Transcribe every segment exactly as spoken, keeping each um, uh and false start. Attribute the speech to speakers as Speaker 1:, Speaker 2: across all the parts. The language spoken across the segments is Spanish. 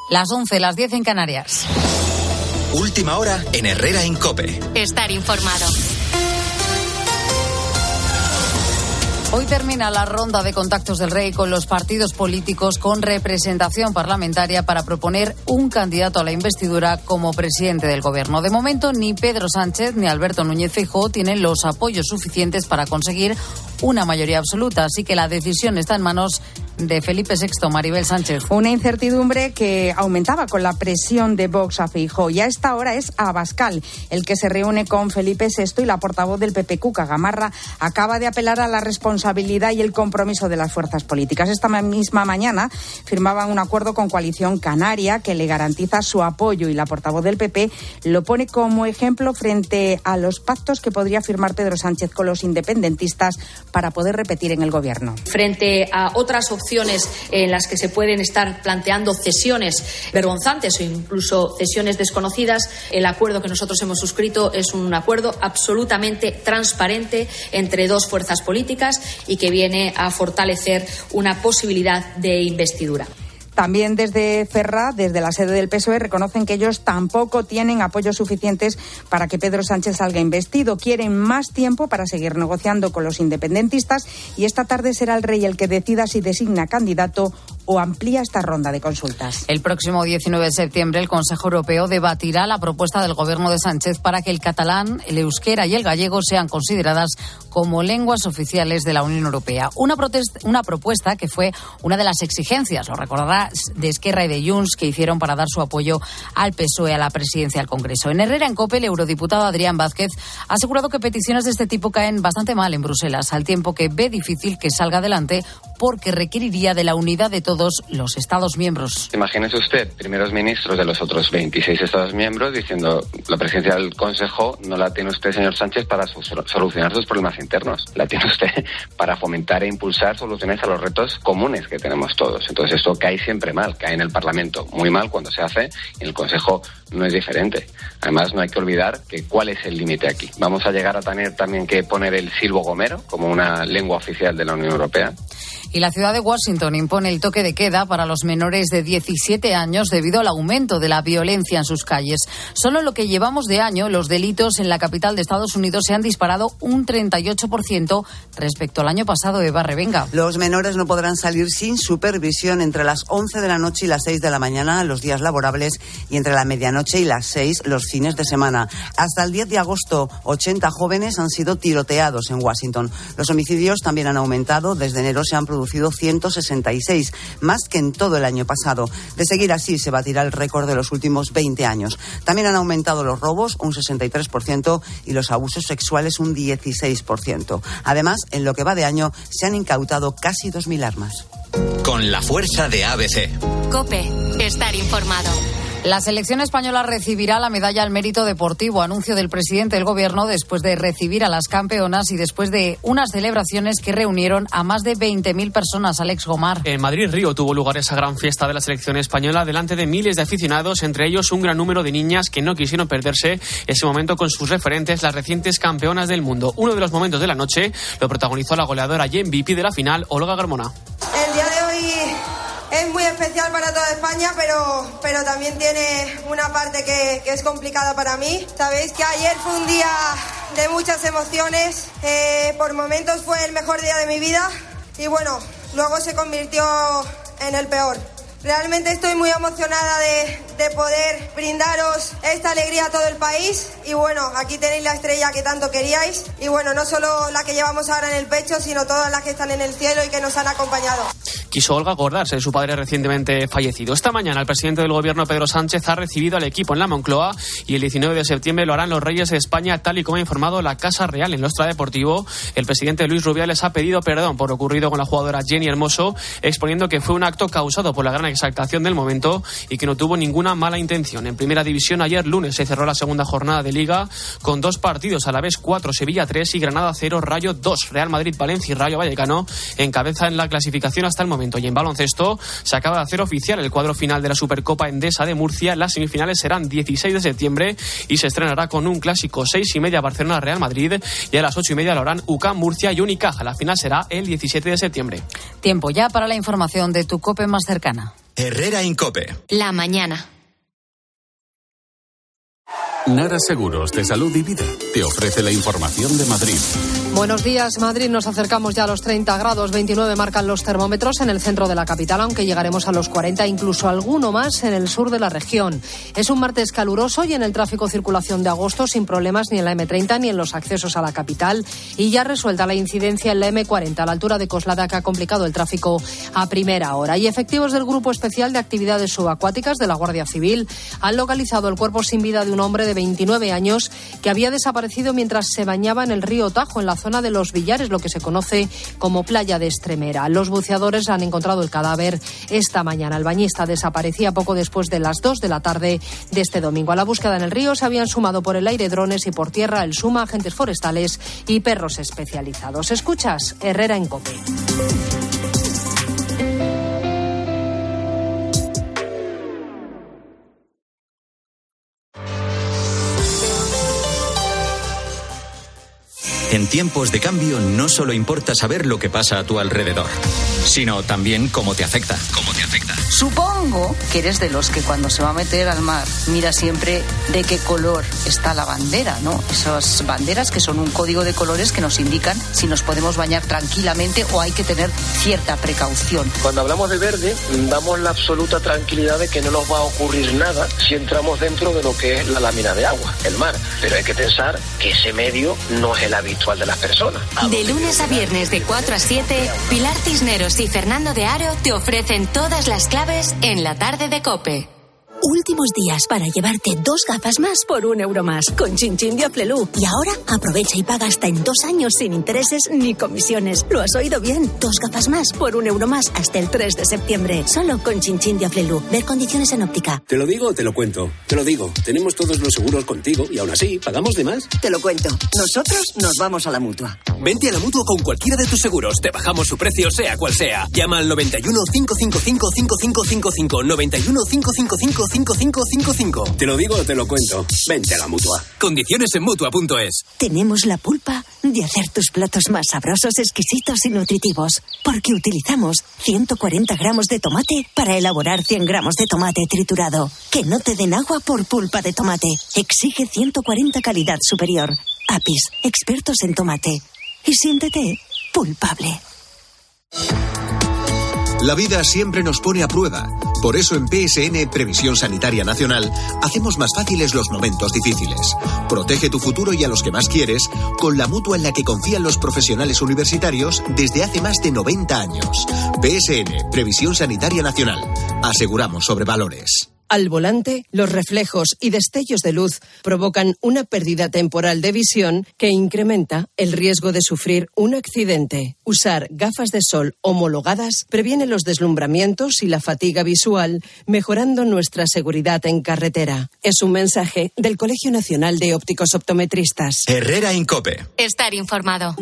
Speaker 1: Las once, las diez en Canarias.
Speaker 2: Última hora en Herrera en COPE.
Speaker 3: Estar informado.
Speaker 1: Hoy termina la ronda de contactos del Rey con los partidos políticos con representación parlamentaria para proponer un candidato a la investidura como presidente del Gobierno. De momento, ni Pedro Sánchez ni Alberto Núñez Feijóo tienen los apoyos suficientes para conseguir una mayoría absoluta, así que la decisión está en manos de Felipe sexto. Maribel Sánchez.
Speaker 4: Una incertidumbre que aumentaba con la presión de Vox a Feijóo. Y a esta hora es Abascal el que se reúne con Felipe sexto y la portavoz del P P, Cuca Gamarra, acaba de apelar a la responsabilidad y el compromiso de las fuerzas políticas. Esta misma mañana firmaban un acuerdo con Coalición Canaria que le garantiza su apoyo y la portavoz del P P lo pone como ejemplo frente a los pactos que podría firmar Pedro Sánchez con los independentistas para poder repetir en el Gobierno.
Speaker 5: Frente a otras opciones en las que se pueden estar planteando cesiones vergonzantes o incluso cesiones desconocidas, el acuerdo que nosotros hemos suscrito es un acuerdo absolutamente transparente entre dos fuerzas políticas y que viene a fortalecer una posibilidad de investidura.
Speaker 4: También desde Ferraz, desde la sede del P S O E, reconocen que ellos tampoco tienen apoyos suficientes para que Pedro Sánchez salga investido. Quieren más tiempo para seguir negociando con los independentistas y esta tarde será el Rey el que decida si designa candidato o amplía esta ronda de consultas.
Speaker 1: El próximo diecinueve de septiembre el Consejo Europeo debatirá la propuesta del Gobierno de Sánchez para que el catalán, el euskera y el gallego sean consideradas como lenguas oficiales de la Unión Europea. Una, protesta, una propuesta que fue una de las exigencias, lo recordará, de Esquerra y de Junts, que hicieron para dar su apoyo al P S O E a la presidencia del Congreso. En Herrera en COPE, el eurodiputado Adrián Vázquez ha asegurado que peticiones de este tipo caen bastante mal en Bruselas, al tiempo que ve difícil que salga adelante porque requeriría de la unidad de todos los Estados miembros.
Speaker 6: Imagínese usted, primeros ministros de los otros veintiséis Estados miembros diciendo la presidencia del Consejo no la tiene usted, señor Sánchez, para su, solucionar sus problemas internos. La tiene usted para fomentar e impulsar soluciones a los retos comunes que tenemos todos. Entonces esto cae siempre mal, cae en el Parlamento muy mal cuando se hace y en el Consejo no es diferente. Además, no hay que olvidar que cuál es el límite aquí. Vamos a llegar a tener también que poner el silbo gomero como una lengua oficial de la Unión Europea.
Speaker 1: Y la ciudad de Washington impone el toque de queda para los menores de diecisiete años debido al aumento de la violencia en sus calles. Solo en lo que llevamos de año, los delitos en la capital de Estados Unidos se han disparado un treinta y ocho por ciento respecto al año pasado. Eva Revenga.
Speaker 7: Los menores no podrán salir sin supervisión entre las once de la noche y las seis de la mañana los días laborables y entre la medianoche y las seis los fines de semana. Hasta el diez de agosto, ochenta jóvenes han sido tiroteados en Washington. Los homicidios también han aumentado. Desde enero se han producido ciento sesenta y seis, más que en todo el año pasado. De seguir así, se batirá el récord de los últimos veinte años. También han aumentado los robos un sesenta y tres por ciento y los abusos sexuales un dieciséis por ciento. Además, en lo que va de año, se han incautado casi dos mil armas.
Speaker 2: Con la fuerza de A B C.
Speaker 3: COPE, estar informado.
Speaker 1: La selección española recibirá la medalla al mérito deportivo, anuncio del presidente del Gobierno después de recibir a las campeonas y después de unas celebraciones que reunieron a más de veinte mil personas. Alex Gomar.
Speaker 8: En Madrid-Río tuvo lugar esa gran fiesta de la selección española delante de miles de aficionados, entre ellos un gran número de niñas que no quisieron perderse ese momento con sus referentes, las recientes campeonas del mundo. Uno de los momentos de la noche lo protagonizó la goleadora y M V P de la final, Olga Carmona.
Speaker 9: El día de hoy es muy especial para toda España, pero, pero también tiene una parte que, que es complicada para mí. Sabéis que ayer fue un día de muchas emociones, eh, por momentos fue el mejor día de mi vida y bueno, luego se convirtió en el peor. Realmente estoy muy emocionada de, de poder brindaros esta alegría a todo el país y bueno, aquí tenéis la estrella que tanto queríais y bueno, no solo la que llevamos ahora en el pecho, sino todas las que están en el cielo y que nos han acompañado.
Speaker 8: Quiso Olga acordarse de su padre recientemente fallecido. Esta mañana el presidente del Gobierno, Pedro Sánchez, ha recibido al equipo en la Moncloa y el diecinueve de septiembre lo harán los Reyes de España, tal y como ha informado la Casa Real. En lo extradeportivo, el presidente Luis Rubiales ha pedido perdón por lo ocurrido con la jugadora Jenny Hermoso, exponiendo que fue un acto causado por la gran exaltación del momento y que no tuvo ninguna mala intención. En Primera División, ayer lunes se cerró la segunda jornada de Liga con dos partidos a la vez, cuatro, Sevilla tres y Granada cero, Rayo dos. Real Madrid, Valencia y Rayo Vallecano encabezan la clasificación hasta el momento. Y en baloncesto se acaba de hacer oficial el cuadro final de la Supercopa Endesa de Murcia. Las semifinales serán dieciséis de septiembre y se estrenará con un clásico seis y media Barcelona-Real Madrid y a las ocho y media lo harán U C A M Murcia y Unicaja. La final será el diecisiete de septiembre.
Speaker 1: Tiempo ya para la información de tu COPE más cercana.
Speaker 2: Herrera Incope.
Speaker 3: La mañana.
Speaker 10: Nara Seguros de Salud y Vida te ofrece la información de Madrid.
Speaker 11: Buenos días, Madrid. Nos acercamos ya a los treinta grados, veintinueve marcan los termómetros en el centro de la capital, aunque llegaremos a los cuarenta, incluso alguno más en el sur de la región. Es un martes caluroso y en el tráfico circulación de agosto sin problemas ni en la eme treinta ni en los accesos a la capital. Y ya resuelta la incidencia en la eme cuarenta a la altura de Coslada, que ha complicado el tráfico a primera hora. Y efectivos del Grupo Especial de Actividades Subacuáticas de la Guardia Civil han localizado el cuerpo sin vida de un hombre de veintinueve años que había desaparecido mientras se bañaba en el río Tajo, en la zona de Los Villares, lo que se conoce como Playa de Estremera. Los buceadores han encontrado el cadáver esta mañana. El bañista desaparecía poco después de las dos de la tarde de este domingo. A la búsqueda en el río se habían sumado por el aire drones y por tierra el SUMA, agentes forestales y perros especializados. Escuchas Herrera en COPE.
Speaker 2: En tiempos de cambio no solo importa saber lo que pasa a tu alrededor, sino también cómo te afecta. ¿Cómo te afecta?
Speaker 12: Supongo que eres de los que cuando se va a meter al mar mira siempre de qué color está la bandera, ¿no? Esas banderas que son un código de colores que nos indican si nos podemos bañar tranquilamente o hay que tener cierta precaución.
Speaker 13: Cuando hablamos de verde, damos la absoluta tranquilidad de que no nos va a ocurrir nada si entramos dentro de lo que es la lámina de agua, el mar. Pero hay que pensar que ese medio no es el habitual de las personas.
Speaker 3: De lunes a viernes de cuatro a siete, Pilar Cisneros y Fernando de Aro te ofrecen todas las claves en la tarde de COPE.
Speaker 14: Últimos días para llevarte dos gafas más por un euro más con Chinchín de Aflelu. Y ahora aprovecha y paga hasta en dos años sin intereses ni comisiones. ¿Lo has oído bien? Dos gafas más por un euro más hasta el tres de septiembre. Solo con Chinchín de Aflelu. Ver condiciones en óptica.
Speaker 15: ¿Te lo digo o te lo cuento? Te lo digo. Tenemos todos los seguros contigo y aún así, ¿pagamos de más?
Speaker 16: Te lo cuento. Nosotros nos vamos a la Mutua.
Speaker 17: Vente a la Mutua con cualquiera de tus seguros. Te bajamos su precio, sea cual sea. Llama al noventa y uno, cinco cinco cinco, cinco cinco cinco cinco. noventa y uno, cinco cinco cinco, cinco cinco cinco cinco.
Speaker 15: Te lo digo o te lo cuento. Vente a la Mutua.
Speaker 17: Condiciones en Mutua punto es.
Speaker 14: Tenemos la pulpa de hacer tus platos más sabrosos, exquisitos y nutritivos. Porque utilizamos ciento cuarenta gramos de tomate para elaborar cien gramos de tomate triturado. Que no te den agua por pulpa de tomate. Exige ciento cuarenta calidad superior. Apis, expertos en tomate. Y siéntete pulpable.
Speaker 18: La vida siempre nos pone a prueba. Por eso en P S N, Previsión Sanitaria Nacional, hacemos más fáciles los momentos difíciles. Protege tu futuro y a los que más quieres con la mutua en la que confían los profesionales universitarios desde hace más de noventa años. P S N, Previsión Sanitaria Nacional. Aseguramos sobre valores.
Speaker 19: Al volante, los reflejos y destellos de luz provocan una pérdida temporal de visión que incrementa el riesgo de sufrir un accidente. Usar gafas de sol homologadas previene los deslumbramientos y la fatiga visual, mejorando nuestra seguridad en carretera. Es un mensaje del Colegio Nacional de Ópticos Optometristas.
Speaker 2: Herrera Incope.
Speaker 3: Estar informado.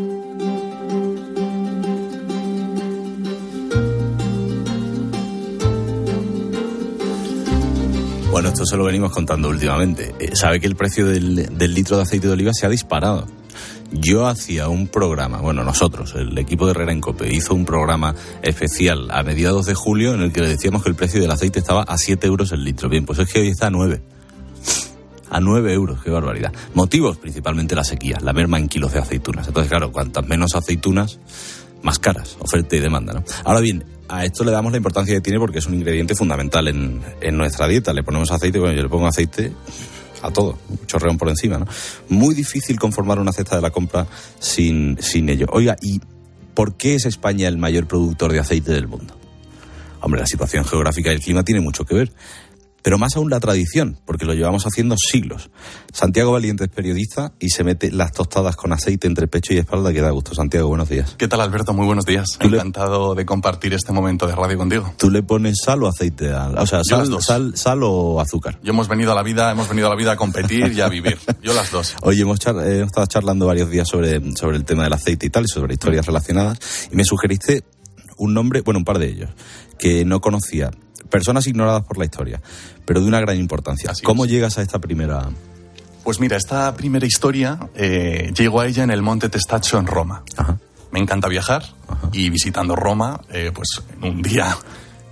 Speaker 20: Bueno, esto se lo venimos contando últimamente. Eh, sabe que el precio del, del litro de aceite de oliva se ha disparado. Yo hacía un programa, bueno, nosotros, el equipo de Herrera Incope, hizo un programa especial a mediados de julio en el que le decíamos que el precio del aceite estaba a siete euros el litro. Bien, pues es que hoy está a nueve. A nueve euros, qué barbaridad. Motivos, principalmente la sequía, la merma en kilos de aceitunas. Entonces, claro, cuantas menos aceitunas, más caras, oferta y demanda, ¿no? Ahora bien, a esto le damos la importancia que tiene porque es un ingrediente fundamental en, en nuestra dieta. Le ponemos aceite, bueno, yo le pongo aceite a todo, un chorreón por encima, ¿no? Muy difícil conformar una cesta de la compra sin, sin ello. Oiga, ¿y por qué es España el mayor productor de aceite del mundo? Hombre, la situación geográfica y el clima tiene mucho que ver. Pero más aún la tradición, porque lo llevamos haciendo siglos. Santiago Valiente es periodista y se mete las tostadas con aceite entre pecho y espalda que da gusto. Santiago, buenos días.
Speaker 21: ¿Qué tal, Alberto? Muy buenos días. Encantado le... de compartir este momento de radio contigo.
Speaker 20: ¿Tú le pones sal o aceite? A... O sea, sal, sal, sal o azúcar.
Speaker 21: Yo hemos venido a la vida, hemos venido a la vida a competir y a vivir. Yo las dos.
Speaker 20: Oye, hemos, char... eh, hemos estado charlando varios días sobre, sobre el tema del aceite y tal, y sobre historias relacionadas, y me sugeriste un nombre, bueno, un par de ellos, que no conocía. Personas ignoradas por la historia, pero de una gran importancia. Así ¿Cómo es. llegas a esta primera...?
Speaker 21: Pues mira, esta primera historia eh, llego a ella en el Monte Testaccio en Roma. Ajá. Me encanta viajar. Ajá. Y visitando Roma, eh, pues en un día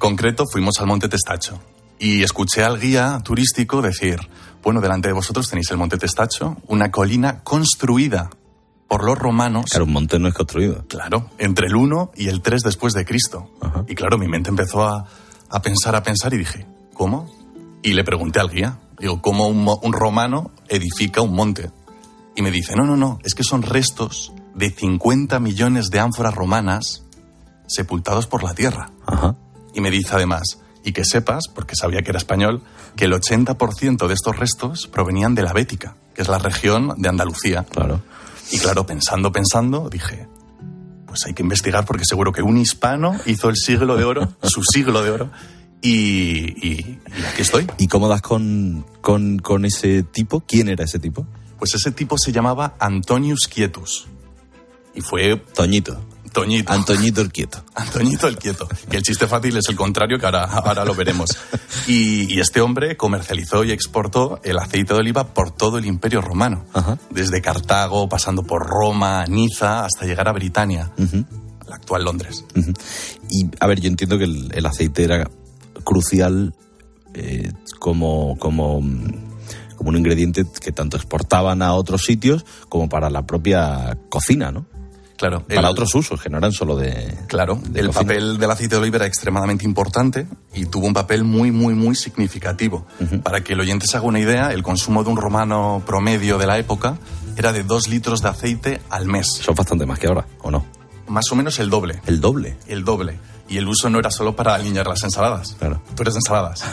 Speaker 21: concreto fuimos al Monte Testacho y escuché al guía turístico decir, bueno, delante de vosotros tenéis el Monte Testacho, una colina construida por los romanos.
Speaker 20: Claro, un monte no es construido.
Speaker 21: Claro, entre el uno y el tres después de Cristo. Ajá. Y claro, mi mente empezó a, a pensar, a pensar y dije, ¿cómo? Y le pregunté al guía, digo, ¿cómo un, un romano edifica un monte? Y me dice, no, no, no, es que son restos de cincuenta millones de ánforas romanas sepultados por la tierra.
Speaker 20: Ajá.
Speaker 21: Y me dice además, y que sepas, porque sabía que era español, que el ochenta por ciento de estos restos provenían de la Bética, que es la región de Andalucía.
Speaker 20: Claro.
Speaker 21: Y claro, pensando, pensando, dije, pues hay que investigar porque seguro que un hispano hizo el siglo de oro, su siglo de oro, y, y, y aquí estoy.
Speaker 20: ¿Y cómo das con, con, con ese tipo? ¿Quién era ese tipo?
Speaker 21: Pues ese tipo se llamaba Antonius Quietus. Y fue...
Speaker 20: Toñito.
Speaker 21: Toñito.
Speaker 20: Antoñito el Quieto.
Speaker 21: Antoñito el Quieto. Que el chiste fácil es el contrario, que ahora, ahora lo veremos. Y, y este hombre comercializó y exportó el aceite de oliva por todo el Imperio Romano.
Speaker 20: Ajá.
Speaker 21: Desde Cartago, pasando por Roma, Niza, hasta llegar a Britania,
Speaker 20: uh-huh.
Speaker 21: la actual Londres.
Speaker 20: Uh-huh. Y, a ver, yo entiendo que el, el aceite era crucial eh, como... como como un ingrediente que tanto exportaban a otros sitios como para la propia cocina, ¿no?
Speaker 21: Claro.
Speaker 20: Para
Speaker 21: el,
Speaker 20: otros usos, que no eran solo de...
Speaker 21: Claro,
Speaker 20: de
Speaker 21: el
Speaker 20: cocina.
Speaker 21: papel del aceite de oliva era extremadamente importante y tuvo un papel muy, muy, muy significativo. Uh-huh. Para que el oyente se haga una idea, el consumo de un romano promedio de la época era de dos litros de aceite al mes.
Speaker 20: Son bastante más que ahora, ¿o no?
Speaker 21: Más o menos el doble.
Speaker 20: ¿El doble?
Speaker 21: El doble. Y el uso no era solo para alinear las ensaladas.
Speaker 20: Claro.
Speaker 21: Tú eres de ensaladas.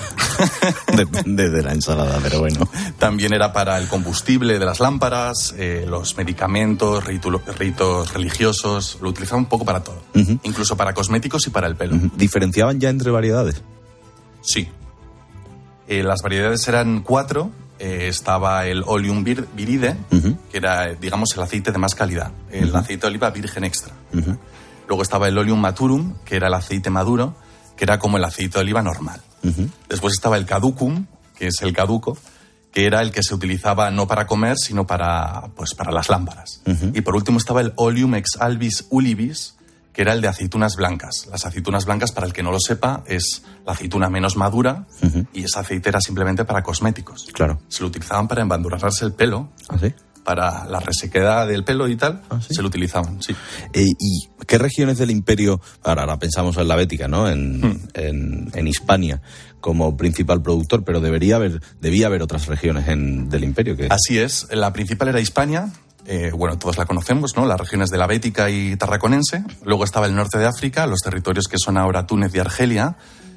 Speaker 20: Depende de la ensalada, pero bueno.
Speaker 21: También era para el combustible de las lámparas, eh, los medicamentos, ritu- ritos religiosos. Lo utilizaban un poco para todo. Uh-huh. Incluso para cosméticos y para el pelo.
Speaker 20: Uh-huh. ¿Diferenciaban ya entre variedades?
Speaker 21: Sí. Eh, las variedades eran cuatro. Eh, estaba el Oleum vir- viride, uh-huh. que era, digamos, el aceite de más calidad. El uh-huh. aceite de oliva virgen extra.
Speaker 20: Uh-huh.
Speaker 21: Luego estaba el Oleum maturum, que era el aceite maduro, que era como el aceite de oliva normal.
Speaker 20: Uh-huh.
Speaker 21: Después estaba el caducum, que es el caduco, que era el que se utilizaba no para comer, sino para, pues, para las lámparas.
Speaker 20: Uh-huh.
Speaker 21: Y por último estaba el Oleum ex albis ulibis, que era el de aceitunas blancas. Las aceitunas blancas, para el que no lo sepa, es la aceituna menos madura, uh-huh. y esa aceite era simplemente para cosméticos.
Speaker 20: Claro.
Speaker 21: Se lo utilizaban para embadurnarse el pelo.
Speaker 20: ¿Ah, sí?
Speaker 21: Para la resequedad del pelo y tal,
Speaker 20: ¿Ah, sí?
Speaker 21: se lo utilizaban, sí.
Speaker 20: Eh, ¿Y qué regiones del imperio, ahora, ahora pensamos en la Bética, ¿no? En,
Speaker 21: hmm.
Speaker 20: en, en Hispania como principal productor, pero debería haber, debía haber otras regiones en, del imperio que...
Speaker 21: Así es, la principal era Hispania, eh, bueno, todos la conocemos, ¿no? Las regiones de la Bética y Tarraconense. Luego estaba el norte de África, los territorios que son ahora Túnez y Argelia,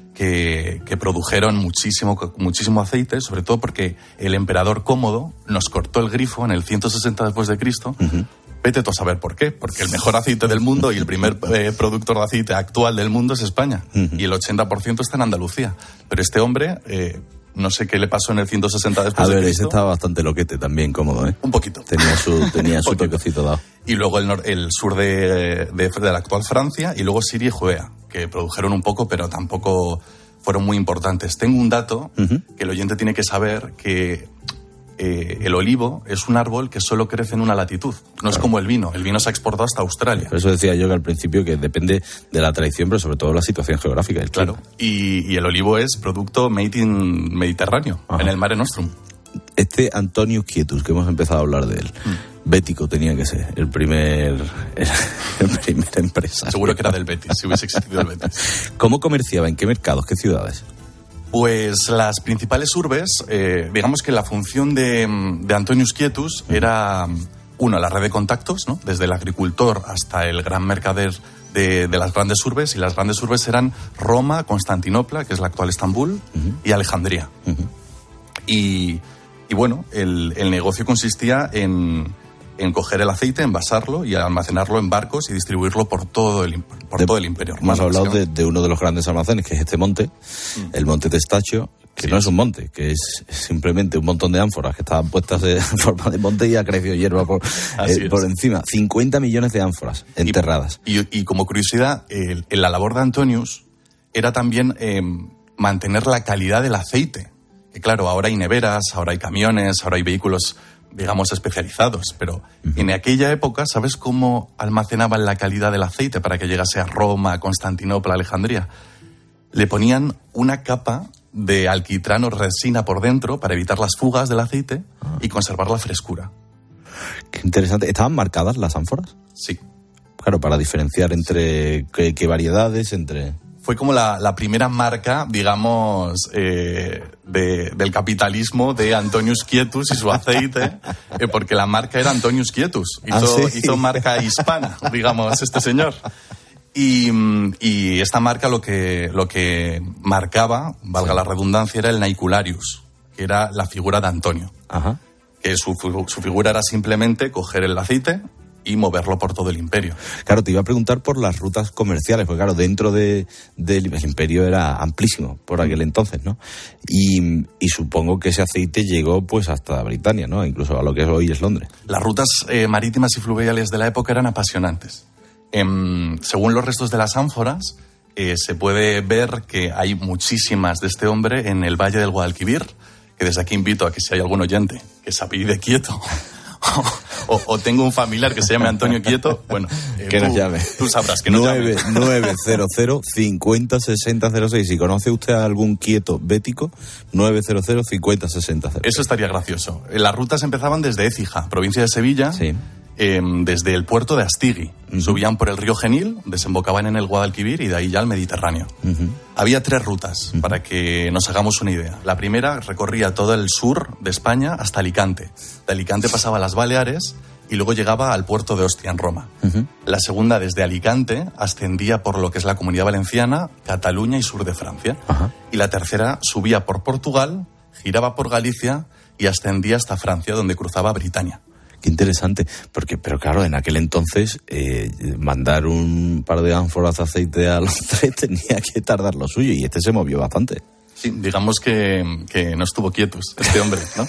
Speaker 21: Que, que produjeron muchísimo, muchísimo aceite, sobre todo porque el emperador Cómodo nos cortó el grifo en el ciento sesenta después de Cristo.
Speaker 20: Uh-huh.
Speaker 21: Vete tú a saber por qué, porque el mejor aceite del mundo y el primer eh, productor de aceite actual del mundo es España, uh-huh. y el ochenta por ciento está en Andalucía. Pero este hombre, eh, no sé qué le pasó en el ciento sesenta después
Speaker 20: de
Speaker 21: Cristo.
Speaker 20: A ver, ese estaba bastante loquete también, Cómodo, ¿eh?
Speaker 21: Un poquito.
Speaker 20: Tenía su, tenía su toquecito dado.
Speaker 21: Y luego el, nor- el sur de, de, de la actual Francia, y luego Siria y Judea, que produjeron un poco, pero tampoco fueron muy importantes. Tengo un dato uh-huh. que el oyente tiene que saber, que eh, el olivo es un árbol que solo crece en una latitud. No claro. es como el vino. El vino se ha exportado hasta Australia.
Speaker 20: Por eso decía yo que al principio que depende de la tradición, pero sobre todo de la situación geográfica del
Speaker 21: Claro. Y, y el olivo es producto made in Mediterráneo, Ajá. en el Mare Nostrum.
Speaker 20: Este Antonius Quietus, que hemos empezado a hablar de él, mm. Bético tenía que ser el primer, el, el primer empresario.
Speaker 21: Seguro que era del Betis, si hubiese existido el Betis.
Speaker 20: ¿Cómo comerciaba? ¿En qué mercados? ¿Qué ciudades?
Speaker 21: Pues las principales urbes, eh, digamos que la función de, de Antonius Quietus mm. era, uno, la red de contactos, ¿no? Desde el agricultor hasta el gran mercader de, de las grandes urbes, y las grandes urbes eran Roma, Constantinopla, que es la actual Estambul, uh-huh. y Alejandría.
Speaker 20: Uh-huh.
Speaker 21: Y, y bueno, el, el negocio consistía en, en coger el aceite, envasarlo y almacenarlo en barcos y distribuirlo por todo el, por
Speaker 20: de,
Speaker 21: todo el imperio romano.
Speaker 20: Hemos hablado de, de uno de los grandes almacenes, que es este monte, mm. el Monte Testacho, que sí. no es un monte, que es simplemente un montón de ánforas que estaban puestas en forma de monte y ha crecido hierba por, eh, por encima. cincuenta millones de ánforas enterradas.
Speaker 21: Y, y, y como curiosidad, el, la labor de Antonius era también eh, mantener la calidad del aceite. Que claro, ahora hay neveras, ahora hay camiones, ahora hay vehículos, digamos, especializados, pero uh-huh. en aquella época, ¿sabes cómo almacenaban la calidad del aceite para que llegase a Roma, a Constantinopla, a Alejandría? le ponían una capa de alquitrán o resina por dentro para evitar las fugas del aceite ah. y conservar la frescura.
Speaker 20: Qué interesante. ¿Estaban marcadas las ánforas?
Speaker 21: Sí.
Speaker 20: Claro, para diferenciar entre qué, qué variedades, entre...
Speaker 21: Fue como la, la primera marca, digamos, eh, de, del capitalismo de Antonius Quietus y su aceite, eh, porque la marca era Antonius Quietus. Hizo, ¿Ah, sí? hizo marca hispana, digamos, este señor. Y, y esta marca lo que, lo que marcaba, valga sí. la redundancia, era el Naicularius, que era la figura de Antonio.
Speaker 20: Ajá.
Speaker 21: Que su, su figura era simplemente coger el aceite y moverlo por todo el imperio.
Speaker 20: Claro, te iba a preguntar por las rutas comerciales, porque claro, dentro de, del el imperio era amplísimo por aquel entonces, ¿no? Y, y supongo que ese aceite llegó pues hasta Britania, ¿no? Incluso a lo que hoy es Londres.
Speaker 21: Las rutas eh, marítimas y fluviales de la época eran apasionantes. Eh, según los restos de las ánforas, eh, se puede ver que hay muchísimas de este hombre en el Valle del Guadalquivir, que desde aquí invito a que si hay algún oyente que se apellide Quieto o, o tengo un familiar que se llame Antonio Quieto, bueno, eh,
Speaker 20: que
Speaker 21: tú,
Speaker 20: nos llame.
Speaker 21: Tú sabrás que nos
Speaker 20: nueve,
Speaker 21: llame.
Speaker 20: nueve cero cero, cincuenta, sesenta, cero seis. Si conoce usted a algún Quieto bético, nueve cero cero, cincuenta, sesenta, cero seis.
Speaker 21: Eso estaría gracioso. Las rutas empezaban desde Écija, provincia de Sevilla, sí. eh, desde el puerto de Astigui. Uh-huh. Subían por el río Genil, desembocaban en el Guadalquivir y de ahí ya al Mediterráneo. Uh-huh. Había tres rutas, uh-huh. para que nos hagamos una idea. La primera recorría todo el sur de España hasta Alicante. De Alicante pasaba a las Baleares y luego llegaba al puerto de Ostia, en Roma. Uh-huh. La segunda, desde Alicante, ascendía por lo que es la Comunidad Valenciana, Cataluña y sur de Francia. Uh-huh. Y la tercera subía por Portugal, giraba por Galicia y ascendía hasta Francia, donde cruzaba Britania.
Speaker 20: Qué interesante, porque, pero claro, en aquel entonces eh, mandar un par de ánforas de aceite a los tres tenía que tardar lo suyo, y este se movió bastante.
Speaker 21: Sí, digamos que, que no estuvo quietos este hombre, ¿no?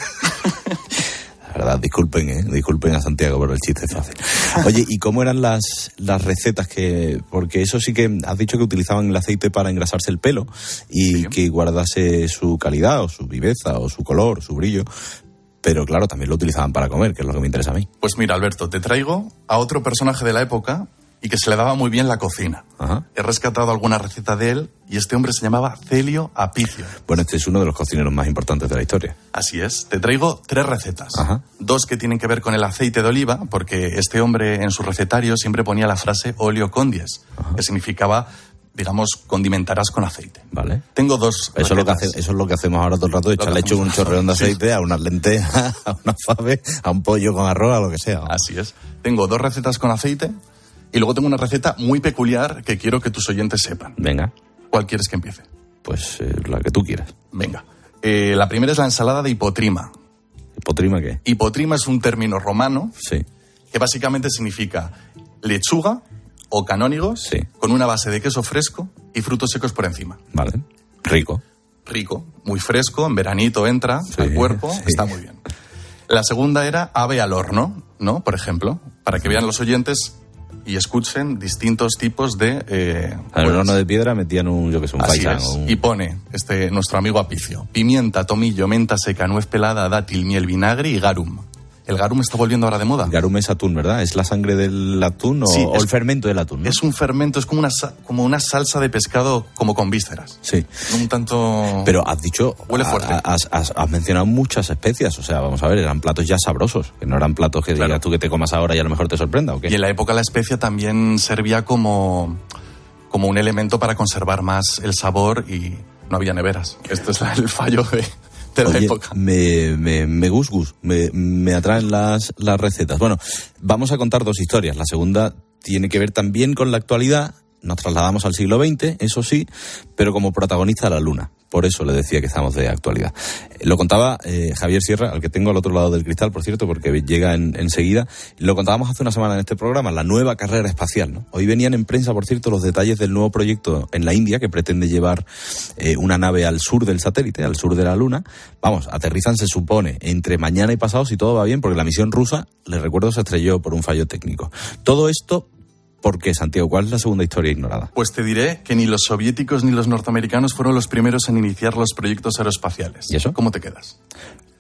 Speaker 20: La verdad, disculpen, ¿eh? Disculpen a Santiago por el chiste fácil. Oye, ¿y cómo eran las, las recetas? que Porque eso sí que has dicho que utilizaban el aceite para engrasarse el pelo y sí. que guardase su calidad o su viveza o su color, su brillo. Pero claro, también lo utilizaban para comer, que es lo que me interesa a mí.
Speaker 21: Pues mira, Alberto, te traigo a otro personaje de la época y que se le daba muy bien la cocina.
Speaker 20: Ajá.
Speaker 21: He rescatado alguna receta de él y este hombre se llamaba Celio Apicio.
Speaker 20: Bueno, este es uno de los cocineros más importantes de la historia.
Speaker 21: Así es. Te traigo tres recetas.
Speaker 20: Ajá.
Speaker 21: Dos que tienen que ver con el aceite de oliva, porque este hombre en su recetario siempre ponía la frase oleo condies, Ajá. que significaba, digamos, condimentarás con aceite.
Speaker 20: Vale.
Speaker 21: Tengo dos
Speaker 20: eso es, lo que hace, eso es lo que hacemos ahora todo el rato, echarle hecho un chorreón de aceite sí. a unas lentejas, a una fave, a un pollo con arroz, a lo que sea.
Speaker 21: Así es. Tengo dos recetas con aceite y luego tengo una receta muy peculiar que quiero que tus oyentes sepan.
Speaker 20: Venga.
Speaker 21: ¿Cuál quieres que empiece?
Speaker 20: Pues eh, la que tú quieras.
Speaker 21: Venga. Eh, la primera es la ensalada de hipotrima.
Speaker 20: ¿Hipotrima qué?
Speaker 21: Hipotrima es un término romano
Speaker 20: sí.
Speaker 21: que básicamente significa lechuga o canónigos,
Speaker 20: sí.
Speaker 21: con una base de queso fresco y frutos secos por encima.
Speaker 20: Vale, rico.
Speaker 21: Rico, muy fresco, en veranito entra sí, al cuerpo, sí. está muy bien. La segunda era ave al horno, ¿no? Por ejemplo, para que vean los oyentes y escuchen distintos tipos de... Eh,
Speaker 20: al pues, horno de piedra metían un, yo que sé, un paisano. Un...
Speaker 21: Y pone este nuestro amigo Apicio: pimienta, tomillo, menta seca, nuez pelada, dátil, miel, vinagre y garum. El garum está volviendo ahora de moda.
Speaker 20: Garum es atún, ¿verdad? ¿Es la sangre del atún o,
Speaker 21: sí,
Speaker 20: o
Speaker 21: es,
Speaker 20: el fermento del atún? ¿no?
Speaker 21: Es un fermento, es como una, como una salsa de pescado como con vísceras.
Speaker 20: Sí.
Speaker 21: Un tanto...
Speaker 20: Pero has dicho...
Speaker 21: Huele fuerte.
Speaker 20: Has, has, has mencionado muchas especias, o sea, vamos a ver, eran platos ya sabrosos, que no eran platos que claro. digas tú que te comas ahora y a lo mejor te sorprenda, ¿o qué?
Speaker 21: Y en la época la especia también servía como, como un elemento para conservar más el sabor y no había neveras. Esto es el fallo de... de la
Speaker 20: Oye,
Speaker 21: época.
Speaker 20: Me, me, me gus gus, me, me atraen las, las recetas. Bueno, vamos a contar dos historias. La segunda tiene que ver también con la actualidad. Nos trasladamos al siglo veinte, eso sí, pero como protagonista la luna. Por eso le decía que estamos de actualidad. Lo contaba eh, Javier Sierra, al que tengo al otro lado del cristal, por cierto, porque llega en, enseguida. Lo contábamos hace una semana en este programa, la nueva carrera espacial, ¿no? Hoy venían en prensa, por cierto, los detalles del nuevo proyecto en la India, que pretende llevar eh, una nave al sur del satélite, al sur de la Luna. Vamos, aterrizan, se supone, entre mañana y pasado, si todo va bien, porque la misión rusa, les recuerdo, se estrelló por un fallo técnico. Todo esto... ¿Por qué, Santiago? ¿Cuál es la segunda historia ignorada?
Speaker 21: Pues te diré que ni los soviéticos ni los norteamericanos fueron los primeros en iniciar los proyectos aeroespaciales.
Speaker 20: ¿Y eso?
Speaker 21: ¿Cómo te quedas?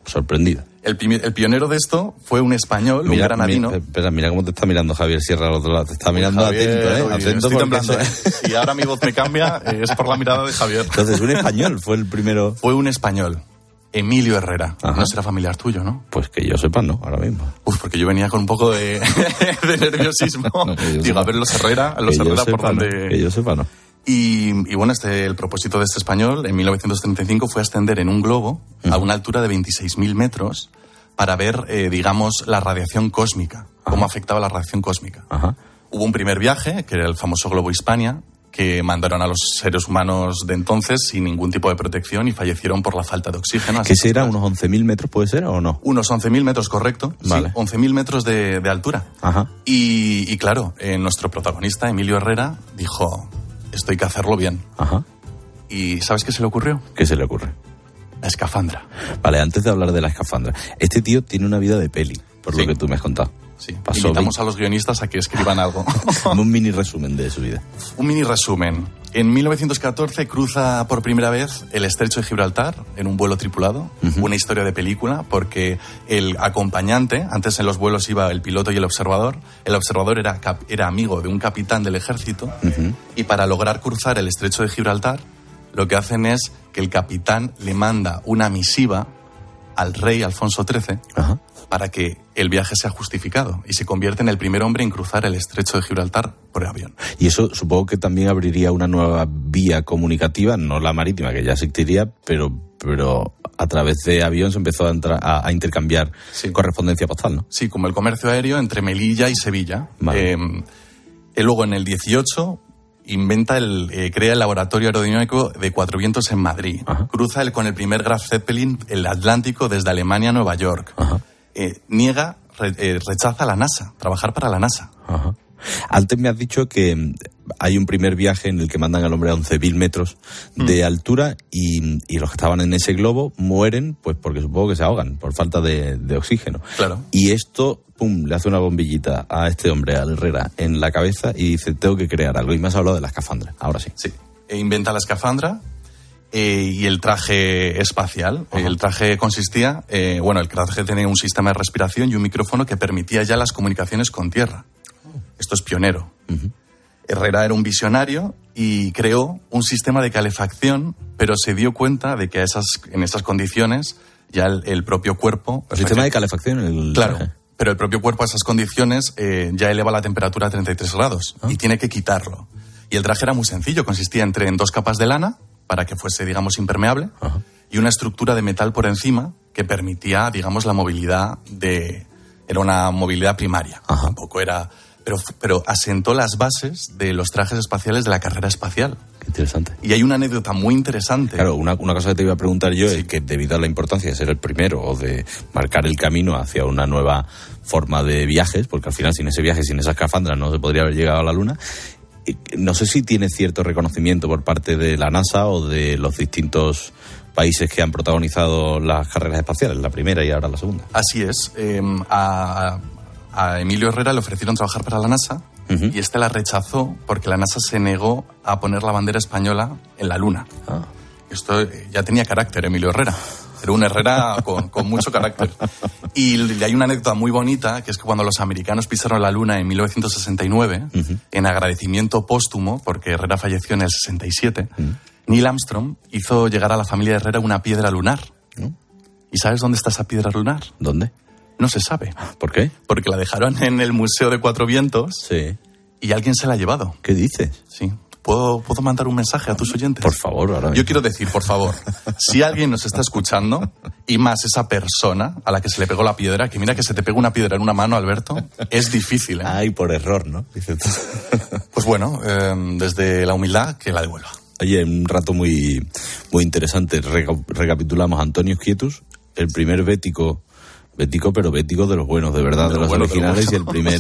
Speaker 20: sorprendido.
Speaker 21: El, el pionero de esto fue un español, mira, un granadino.
Speaker 20: Mira, espera, mira cómo te está mirando Javier Sierra al otro lado. Te está mirando Javier, atento, ¿eh?
Speaker 21: Oye,
Speaker 20: atento
Speaker 21: estoy temblando,
Speaker 20: eso...
Speaker 21: ¿eh? Y ahora mi voz me cambia, eh, es por la mirada de Javier.
Speaker 20: Entonces, un español fue el primero...
Speaker 21: Fue un español, Emilio Herrera.
Speaker 20: Ajá.
Speaker 21: No será familiar tuyo, ¿no?
Speaker 20: Pues que yo sepa, no, ahora mismo.
Speaker 21: Uf, porque yo venía con un poco de, de nerviosismo. No, Digo, sepa. a ver los Herrera, los
Speaker 20: que
Speaker 21: Herrera
Speaker 20: sepa,
Speaker 21: por donde...
Speaker 20: No, que yo sepa, no.
Speaker 21: Y, y bueno, este, el propósito de este español en mil novecientos treinta y cinco fue ascender en un globo uh-huh. a una altura de veintiséis mil metros para ver, eh, digamos, la radiación cósmica, uh-huh. cómo afectaba la radiación cósmica.
Speaker 20: Uh-huh.
Speaker 21: Hubo un primer viaje, que era el famoso globo Hispania, que mandaron a los seres humanos de entonces sin ningún tipo de protección y fallecieron por la falta de oxígeno.
Speaker 20: ¿Qué será? ¿Unos once mil metros puede ser o no?
Speaker 21: Unos once mil metros, correcto.
Speaker 20: Vale.
Speaker 21: Sí, once mil metros de, de altura.
Speaker 20: Ajá.
Speaker 21: Y, y claro, eh, nuestro protagonista, Emilio Herrera, dijo, esto hay que hacerlo bien.
Speaker 20: Ajá.
Speaker 21: ¿Y sabes qué se le ocurrió?
Speaker 20: ¿Qué se le ocurre?
Speaker 21: La escafandra.
Speaker 20: Vale, antes de hablar de la escafandra, este tío tiene una vida de peli, por
Speaker 21: sí.
Speaker 20: lo que tú me has contado.
Speaker 21: Sí, Pasó invitamos veinte... a los guionistas a que escriban algo.
Speaker 20: Un mini resumen de su vida.
Speaker 21: Un mini resumen. En mil novecientos catorce cruza por primera vez el estrecho de Gibraltar en un vuelo tripulado. Uh-huh. Una historia de película, porque el acompañante, antes en los vuelos iba el piloto y el observador, el observador era, cap, era amigo de un capitán del ejército, uh-huh. y para lograr cruzar el estrecho de Gibraltar, lo que hacen es que el capitán le manda una misiva al rey Alfonso trece, uh-huh. para que el viaje sea justificado y se convierte en el primer hombre en cruzar el estrecho de Gibraltar por avión.
Speaker 20: Y eso supongo que también abriría una nueva vía comunicativa, no la marítima, que ya existiría, pero, pero a través de avión se empezó a, entrar, a, a intercambiar sí. correspondencia postal, ¿no?
Speaker 21: Sí, como el comercio aéreo entre Melilla y Sevilla. Vale. Eh, y luego en el dieciocho... inventa el, eh, crea el laboratorio aerodinámico de Cuatro Vientos en Madrid. Ajá. Cruza el, con el primer Graf Zeppelin el Atlántico desde Alemania a Nueva York. Eh, niega, re, eh, rechaza la NASA, trabajar para la NASA.
Speaker 20: Ajá. Antes me has dicho que hay un primer viaje en el que mandan al hombre a once mil metros de mm. altura y, y los que estaban en ese globo mueren pues porque supongo que se ahogan por falta de, de oxígeno.
Speaker 21: Claro.
Speaker 20: Y esto, pum, le hace una bombillita a este hombre, al Herrera, en la cabeza y dice, tengo que crear algo. Y me has hablado de la escafandra, ahora sí.
Speaker 21: Sí, e inventa la escafandra eh, y el traje espacial. Uh-huh. El traje consistía, eh, bueno, el traje tenía un sistema de respiración y un micrófono que permitía ya las comunicaciones con tierra. Esto es pionero. Uh-huh. Herrera era un visionario y creó un sistema de calefacción, pero se dio cuenta de que a esas, en esas condiciones ya el, el propio cuerpo...
Speaker 20: ¿El sistema de calefacción? El...
Speaker 21: Claro, pero el propio cuerpo a esas condiciones eh, ya eleva la temperatura a treinta y tres grados uh-huh. y tiene que quitarlo. Y el traje era muy sencillo, consistía entre en dos capas de lana para que fuese, digamos, impermeable uh-huh. y una estructura de metal por encima que permitía, digamos, la movilidad de... Era una movilidad primaria, uh-huh. tampoco era... Pero, pero asentó las bases de los trajes espaciales de la carrera espacial.
Speaker 20: Qué interesante.
Speaker 21: Y hay una anécdota muy interesante.
Speaker 20: Claro, una, una cosa que te iba a preguntar yo sí. es que debido a la importancia de ser el primero o de marcar el camino hacia una nueva forma de viajes, porque al final sin ese viaje, sin esa escafandra no se podría haber llegado a la Luna, no sé si tiene cierto reconocimiento por parte de la NASA o de los distintos países que han protagonizado las carreras espaciales, la primera y ahora la segunda.
Speaker 21: Así es. Eh, a... A Emilio Herrera le ofrecieron trabajar para la NASA uh-huh. y este la rechazó porque la NASA se negó a poner la bandera española en la Luna. Ah. Esto ya tenía carácter, Emilio Herrera. Era un Herrera con, con mucho carácter. Y hay una anécdota muy bonita, que es que cuando los americanos pisaron la Luna en mil novecientos sesenta y nueve, uh-huh. en agradecimiento póstumo, porque Herrera falleció en el sesenta y siete, uh-huh. Neil Armstrong hizo llegar a la familia Herrera una piedra lunar. Uh-huh. ¿Y sabes dónde está esa piedra lunar?
Speaker 20: ¿Dónde?
Speaker 21: No se sabe.
Speaker 20: ¿Por qué?
Speaker 21: Porque la dejaron en el Museo de Cuatro Vientos
Speaker 20: sí.
Speaker 21: y alguien se la ha llevado.
Speaker 20: ¿Qué dices?
Speaker 21: Sí. ¿Puedo, ¿Puedo mandar un mensaje a tus oyentes?
Speaker 20: Por favor, ahora mismo.
Speaker 21: Yo quiero decir, por favor, si alguien nos está escuchando, y más esa persona a la que se le pegó la piedra, que mira que se te pega una piedra en una mano, Alberto, es difícil, ¿eh?
Speaker 20: Ay, por error, ¿no? Dices tú.
Speaker 21: Pues bueno, eh, desde la humildad, que la devuelva.
Speaker 20: Oye, un rato muy, muy interesante. Reca- recapitulamos. Antonio Quietus, el primer bético... Bético, pero bético de los buenos, de verdad, de, de los bueno, originales, de los y el primer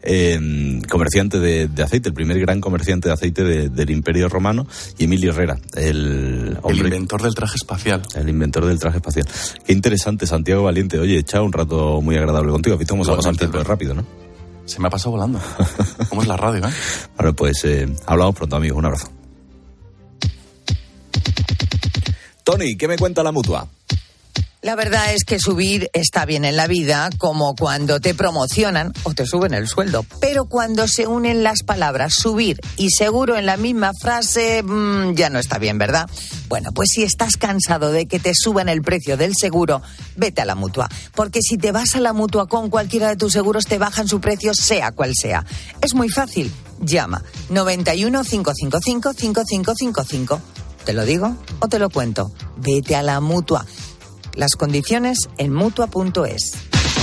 Speaker 20: eh, comerciante de, de aceite, el primer gran comerciante de aceite de, del Imperio Romano, y Emilio Herrera, el hombre...
Speaker 21: El inventor del traje espacial.
Speaker 20: El inventor del traje espacial. Qué interesante, Santiago Valiente. Oye, he echado un rato muy agradable contigo. Has visto cómo se ha pasado el tiempo rápido, ¿no?
Speaker 21: Se me ha pasado volando. ¿Cómo es la radio, eh?
Speaker 20: Bueno, pues eh, hablamos pronto, amigos. Un abrazo. Tony, ¿qué me cuenta la Mutua?
Speaker 5: La verdad es que subir está bien en la vida, como cuando te promocionan o te suben el sueldo. Pero cuando se unen las palabras subir y seguro en la misma frase, mmm, ya no está bien, ¿verdad? Bueno, pues si estás cansado de que te suban el precio del seguro, vete a la Mutua. Porque si te vas a la Mutua con cualquiera de tus seguros, te bajan su precio sea cual sea. Es muy fácil. Llama noventa y uno, cinco cinco cinco, cinco cinco cinco cinco. ¿Te lo digo o te lo cuento? Vete a la Mutua. Las condiciones en mutua punto es.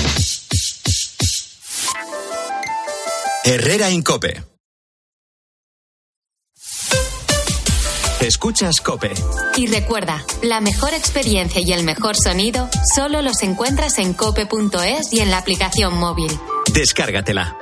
Speaker 2: Herrera Incope. Escuchas COPE.
Speaker 3: Y recuerda, la mejor experiencia y el mejor sonido solo los encuentras en cope punto es y en la aplicación móvil.
Speaker 2: Descárgatela.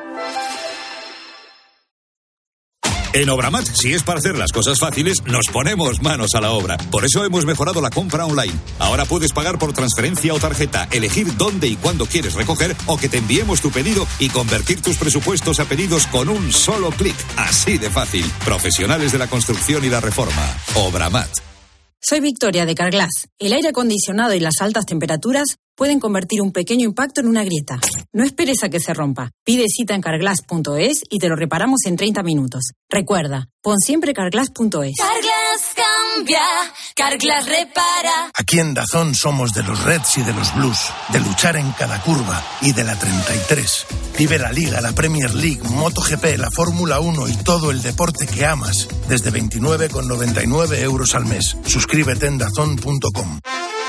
Speaker 22: En Obramat, si es para hacer las cosas fáciles, nos ponemos manos a la obra. Por eso hemos mejorado la compra online. Ahora puedes pagar por transferencia o tarjeta, elegir dónde y cuándo quieres recoger o que te enviemos tu pedido y convertir tus presupuestos a pedidos con un solo clic. Así de fácil. Profesionales de la construcción y la reforma. Obramat.
Speaker 23: Soy Victoria de Carglass. El aire acondicionado y las altas temperaturas pueden convertir un pequeño impacto en una grieta. No esperes a que se rompa. Pide cita en carglass punto es y te lo reparamos en treinta minutos. Recuerda, pon siempre carglass punto es.
Speaker 3: Carglass cambia, Carglass repara.
Speaker 24: Aquí en Dazón somos de los Reds y de los Blues, de luchar en cada curva y de la treinta y tres. Vive la Liga, la Premier League, MotoGP, la Fórmula uno y todo el deporte que amas desde veintinueve con noventa y nueve euros al mes. Suscríbete en dazón punto com.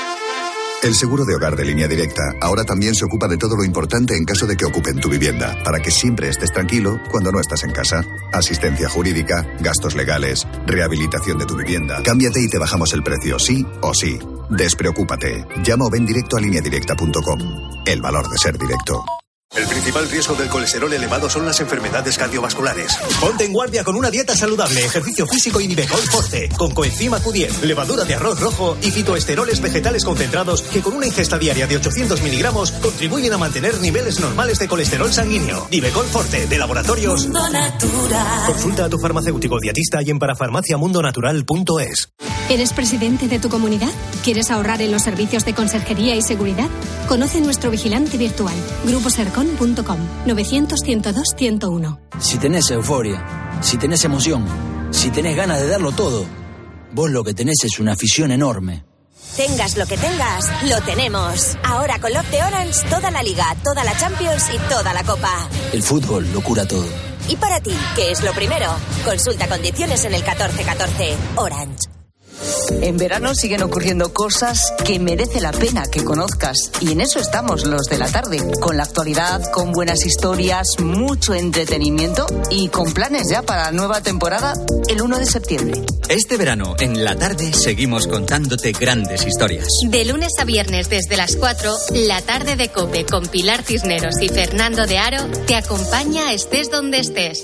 Speaker 25: El seguro de hogar de Línea Directa ahora también se ocupa de todo lo importante en caso de que ocupen tu vivienda, para que siempre estés tranquilo cuando no estás en casa. Asistencia jurídica, gastos legales, rehabilitación de tu vivienda. Cámbiate y te bajamos el precio, sí o sí. Despreocúpate. Llama o ven directo a línea directa punto com. El valor de ser directo.
Speaker 26: El principal riesgo del colesterol elevado son las enfermedades cardiovasculares. Ponte en guardia con una dieta saludable, ejercicio físico y Nivecol Forte, con coenzima Q diez, levadura de arroz rojo y fitoesteroles vegetales concentrados que con una ingesta diaria de ochocientos miligramos contribuyen a mantener niveles normales de colesterol sanguíneo. Nivecol Forte, de Laboratorios Mundo Natural. Consulta a tu farmacéutico dietista y en parafarmaciamundonatural punto es.
Speaker 27: ¿Eres presidente de tu comunidad? ¿Quieres ahorrar en los servicios de conserjería y seguridad? Conoce nuestro vigilante virtual, grupo sercon punto com, novecientos, ciento dos, ciento uno.
Speaker 28: Si tenés euforia, si tenés emoción, si tenés ganas de darlo todo, vos lo que tenés es una afición enorme.
Speaker 29: Tengas lo que tengas, lo tenemos. Ahora con Love de Orange, toda la Liga, toda la Champions y toda la Copa.
Speaker 28: El fútbol lo cura todo.
Speaker 29: Y para ti, ¿qué es lo primero? Consulta condiciones en el catorce catorce. Orange.
Speaker 12: En verano siguen ocurriendo cosas que merece la pena que conozcas y en eso estamos los de la tarde, con la actualidad, con buenas historias, mucho entretenimiento y con planes ya para la nueva temporada el uno de septiembre.
Speaker 2: Este verano, en la tarde, seguimos contándote grandes historias.
Speaker 3: De lunes a viernes desde las cuatro, la tarde de COPE con Pilar Cisneros y Fernando de Aro te acompaña estés donde estés.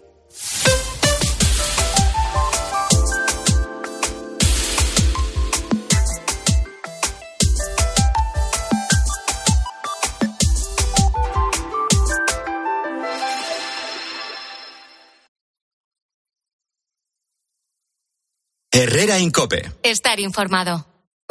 Speaker 2: Herrera Incope.
Speaker 3: Estar informado.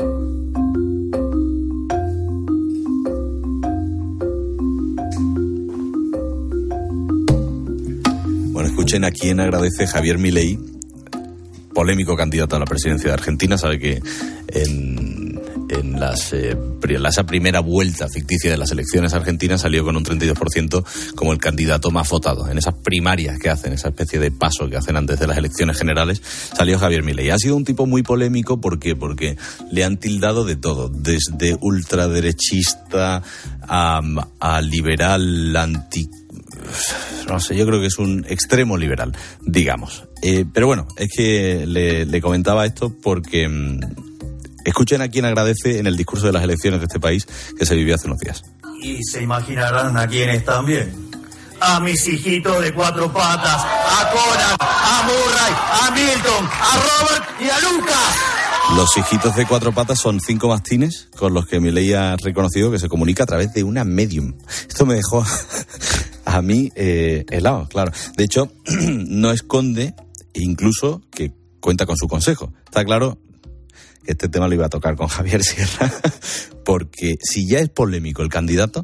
Speaker 20: Bueno, escuchen a quién agradece Javier Milei, polémico candidato a la presidencia de Argentina. Sabe que en, en las, eh, la, esa primera vuelta ficticia de las elecciones argentinas salió con un treinta y dos por ciento como el candidato más votado. En esas primarias que hacen, esa especie de paso que hacen antes de las elecciones generales, salió Javier Milei. Ha sido un tipo muy polémico, ¿por qué? Porque le han tildado de todo, desde ultraderechista a, a liberal anti... No sé, yo creo que es un extremo liberal, digamos. Eh, pero bueno, es que le, le comentaba esto porque mmm, escuchen a quien agradece en el discurso de las elecciones de este país que se vivió hace unos días.
Speaker 30: Y se imaginarán a quiénes también. A mis hijitos de cuatro patas, a Conan, a Murray, a Milton, a Robert y a Lucas.
Speaker 20: Los hijitos de cuatro patas son cinco mastines con los que Milei ha reconocido que se comunica a través de una medium. Esto me dejó a mí eh, helado, claro. De hecho, no esconde incluso que cuenta con su consejo. Está claro que este tema lo iba a tocar con Javier Sierra, porque si ya es polémico el candidato,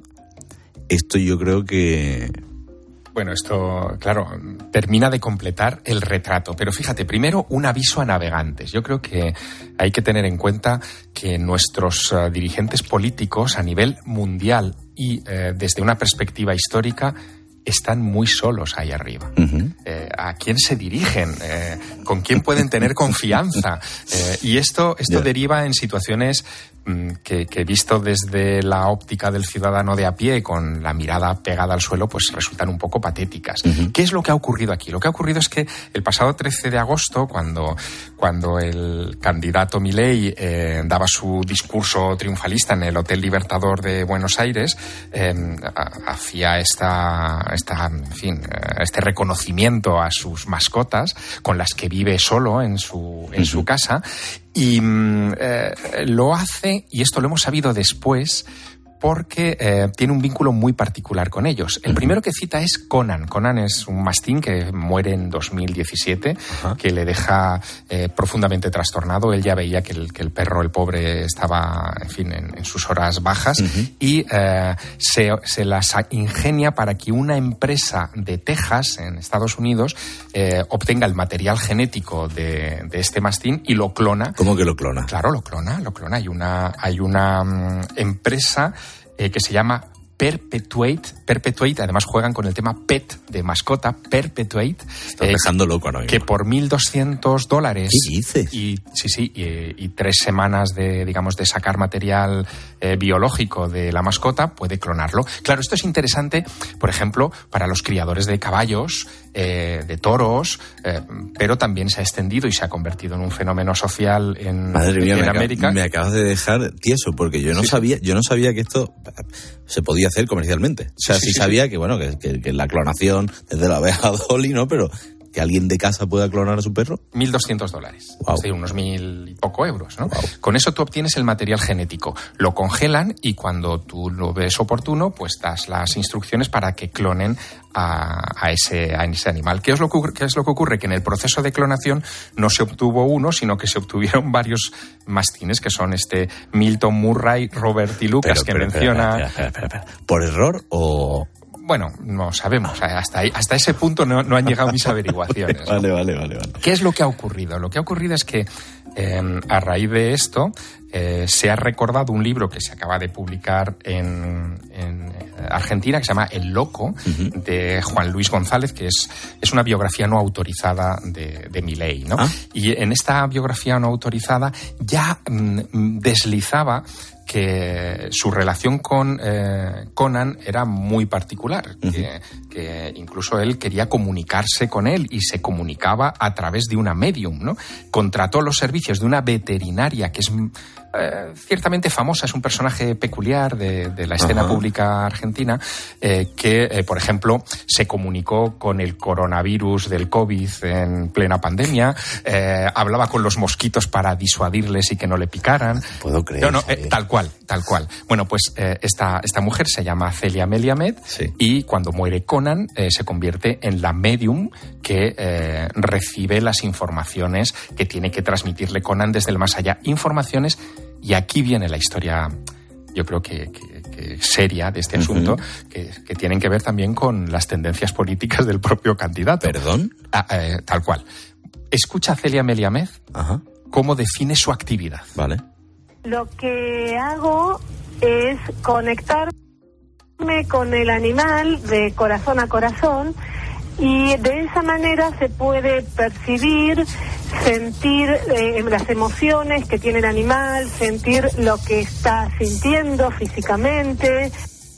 Speaker 20: esto yo creo que...
Speaker 1: Bueno, esto, claro, termina de completar el retrato. Pero fíjate, primero un aviso a navegantes. Yo creo que hay que tener en cuenta que nuestros uh, dirigentes políticos a nivel mundial y eh, desde una perspectiva histórica están muy solos ahí arriba. Uh-huh. Eh, ¿A quién se dirigen? Eh, ¿Con quién pueden tener confianza? Eh, y esto, esto yeah. deriva en situaciones mmm, que, que visto desde la óptica del ciudadano de a pie, con la mirada pegada al suelo, pues resultan un poco patéticas. Uh-huh. ¿Qué es lo que ha ocurrido aquí? Lo que ha ocurrido es que el pasado trece de agosto, cuando, cuando el candidato Milei eh, daba su discurso triunfalista en el Hotel Libertador de Buenos Aires, eh, hacía esta... Esta, en fin, este reconocimiento a sus mascotas con las que vive solo en su, en uh-huh. su casa y eh, lo hace, y esto lo hemos sabido después, porque eh, tiene un vínculo muy particular con ellos. El primero que cita es Conan. Conan es un mastín que muere en dos mil diecisiete, uh-huh. que le deja eh, profundamente trastornado. Él ya veía que el, que el perro, el pobre, estaba, en fin, en, en sus horas bajas, uh-huh. y eh, se, se las ingenia para que una empresa de Texas, en Estados Unidos, eh, obtenga el material genético de, de este mastín y lo clona.
Speaker 20: ¿Cómo que lo clona?
Speaker 1: Claro, lo clona, lo clona. Hay una, hay una um, empresa Eh, que se llama Perpetuate. Perpetuate, además juegan con el tema pet, de mascota, Perpetuate.
Speaker 20: Estás eh, dejando loco ahora mismo.
Speaker 1: Que por mil doscientos dólares.
Speaker 20: ¿Qué dices?
Speaker 1: Y, sí, sí, y, y tres semanas de, digamos, de sacar material eh, biológico de la mascota, puede clonarlo. Claro, esto es interesante, por ejemplo, para los criadores de caballos, eh, de toros, eh, pero también se ha extendido y se ha convertido en un fenómeno social en,
Speaker 20: Madre mía,
Speaker 1: en
Speaker 20: me
Speaker 1: América.
Speaker 20: Acabas, me acabas de dejar tieso, porque yo no sí. sabía, yo no sabía que esto se podía hacer comercialmente. O sea, sí, sí, sí sabía sí. que bueno, que, que, que la clonación desde la abeja Dolly, ¿no? Pero que alguien de casa pueda clonar a su perro.
Speaker 1: mil doscientos dólares.
Speaker 20: Wow.
Speaker 1: Es decir, unos mil y poco euros, ¿no?
Speaker 20: Wow.
Speaker 1: Con eso tú obtienes el material genético. Lo congelan y cuando tú lo ves oportuno, pues das las instrucciones para que clonen a, a, ese, a ese animal. ¿Qué es, lo que, ¿Qué es lo que ocurre? Que en el proceso de clonación no se obtuvo uno, sino que se obtuvieron varios mastines, que son este Milton Murray, Robert y Lucas, pero, pero, que
Speaker 20: pero,
Speaker 1: menciona...
Speaker 20: Espera, espera, espera, espera. ¿Por error o...?
Speaker 1: Bueno, no sabemos. Hasta ahí, hasta ese punto no, no han llegado mis averiguaciones, ¿no?
Speaker 20: Vale, vale, vale, vale.
Speaker 1: ¿Qué es lo que ha ocurrido? Lo que ha ocurrido es que eh, a raíz de esto eh, se ha recordado un libro que se acaba de publicar en, en Argentina, que se llama El Loco, uh-huh. de Juan Luis González, que es, es una biografía no autorizada de, de Milei, ¿no? ¿Ah? Y en esta biografía no autorizada ya mm, deslizaba que su relación con eh, Conan era muy particular, uh-huh. que, que incluso él quería comunicarse con él y se comunicaba a través de una medium, ¿no? Contrató los servicios de una veterinaria que es eh, ciertamente famosa, es un personaje peculiar de, de la escena uh-huh. pública argentina, eh, que, eh, por ejemplo, se comunicó con el coronavirus del COVID en plena pandemia, eh, hablaba con los mosquitos para disuadirles y que no le picaran.
Speaker 20: Puedo creer.
Speaker 1: No, no, eh, tal cual. Tal cual. Bueno, pues eh, esta, esta mujer se llama Celia Meliamed, sí. y cuando muere Conan eh, se convierte en la medium que eh, recibe las informaciones que tiene que transmitirle Conan desde el más allá. Informaciones, y aquí viene la historia, yo creo que, que, que seria de este asunto, uh-huh. que, que tienen que ver también con las tendencias políticas del propio candidato.
Speaker 20: ¿Perdón?
Speaker 1: Ah, eh, tal cual. Escucha a Celia Meliamed
Speaker 20: uh-huh.
Speaker 1: cómo define su actividad.
Speaker 20: Vale.
Speaker 4: Lo que hago es conectarme con el animal de corazón a corazón y de esa manera se puede percibir, sentir eh, las emociones que tiene el animal, sentir lo que está sintiendo físicamente.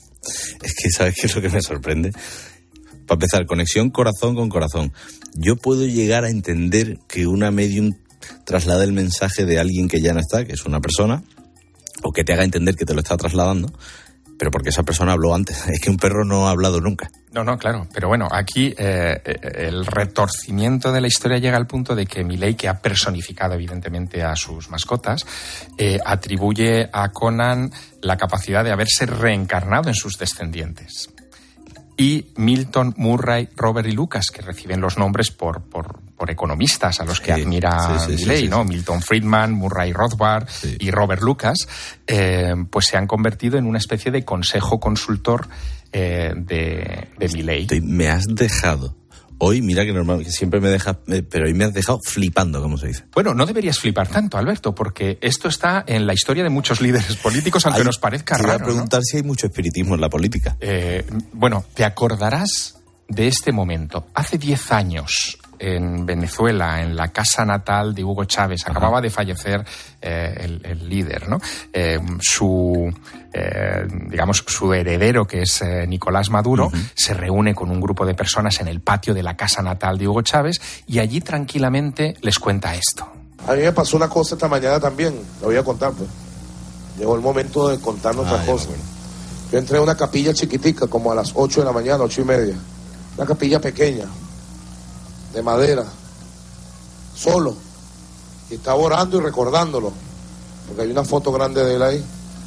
Speaker 20: Es que, ¿sabes qué es lo que me sorprende? Para empezar, conexión corazón con corazón. Yo puedo llegar a entender que una medium traslada el mensaje de alguien que ya no está, que es una persona, o que te haga entender que te lo está trasladando, pero porque esa persona habló antes. Es que un perro no ha hablado nunca.
Speaker 1: No, no, claro. Pero bueno, aquí eh, el retorcimiento de la historia llega al punto de que Milei, que ha personificado evidentemente a sus mascotas, eh, atribuye a Conan la capacidad de haberse reencarnado en sus descendientes. Y Milton, Murray, Robert y Lucas, que reciben los nombres por, por, por economistas a los que sí, admira sí, sí, Milei, sí, sí, ¿no? Sí. Milton Friedman, Murray Rothbard sí. y Robert Lucas, eh, pues se han convertido en una especie de consejo consultor eh, de, de Milei.
Speaker 20: Me has dejado... Hoy, mira que normalmente siempre me dejas, pero hoy me has dejado flipando, como se dice.
Speaker 1: Bueno, no deberías flipar tanto, Alberto, porque esto está en la historia de muchos líderes políticos, aunque hay, nos parezca raro.
Speaker 20: Te voy a preguntar,
Speaker 1: ¿no?
Speaker 20: Si hay mucho espiritismo en la política.
Speaker 1: Eh, bueno, te acordarás de este momento. Hace diez años, en Venezuela, en la casa natal de Hugo Chávez, Ajá. acababa de fallecer eh, el, el líder, ¿no? Eh, su, eh, digamos, su heredero, que es eh, Nicolás Maduro, uh-huh. se reúne con un grupo de personas en el patio de la casa natal de Hugo Chávez y allí tranquilamente les cuenta esto.
Speaker 6: A mí me pasó una cosa esta mañana también, lo voy a contar, pues. Llegó el momento de contar otra ah, cosa. Bueno. Yo entré a una capilla chiquitica, como a las ocho de la mañana, ocho y media. Una capilla pequeña, de madera, solo, y estaba orando y recordándolo, porque hay una foto grande de él ahí,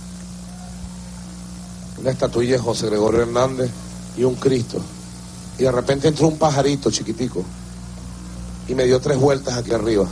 Speaker 6: una estatuilla de José Gregorio Hernández y un Cristo, y de repente entró un pajarito chiquitico y me dio tres vueltas aquí arriba,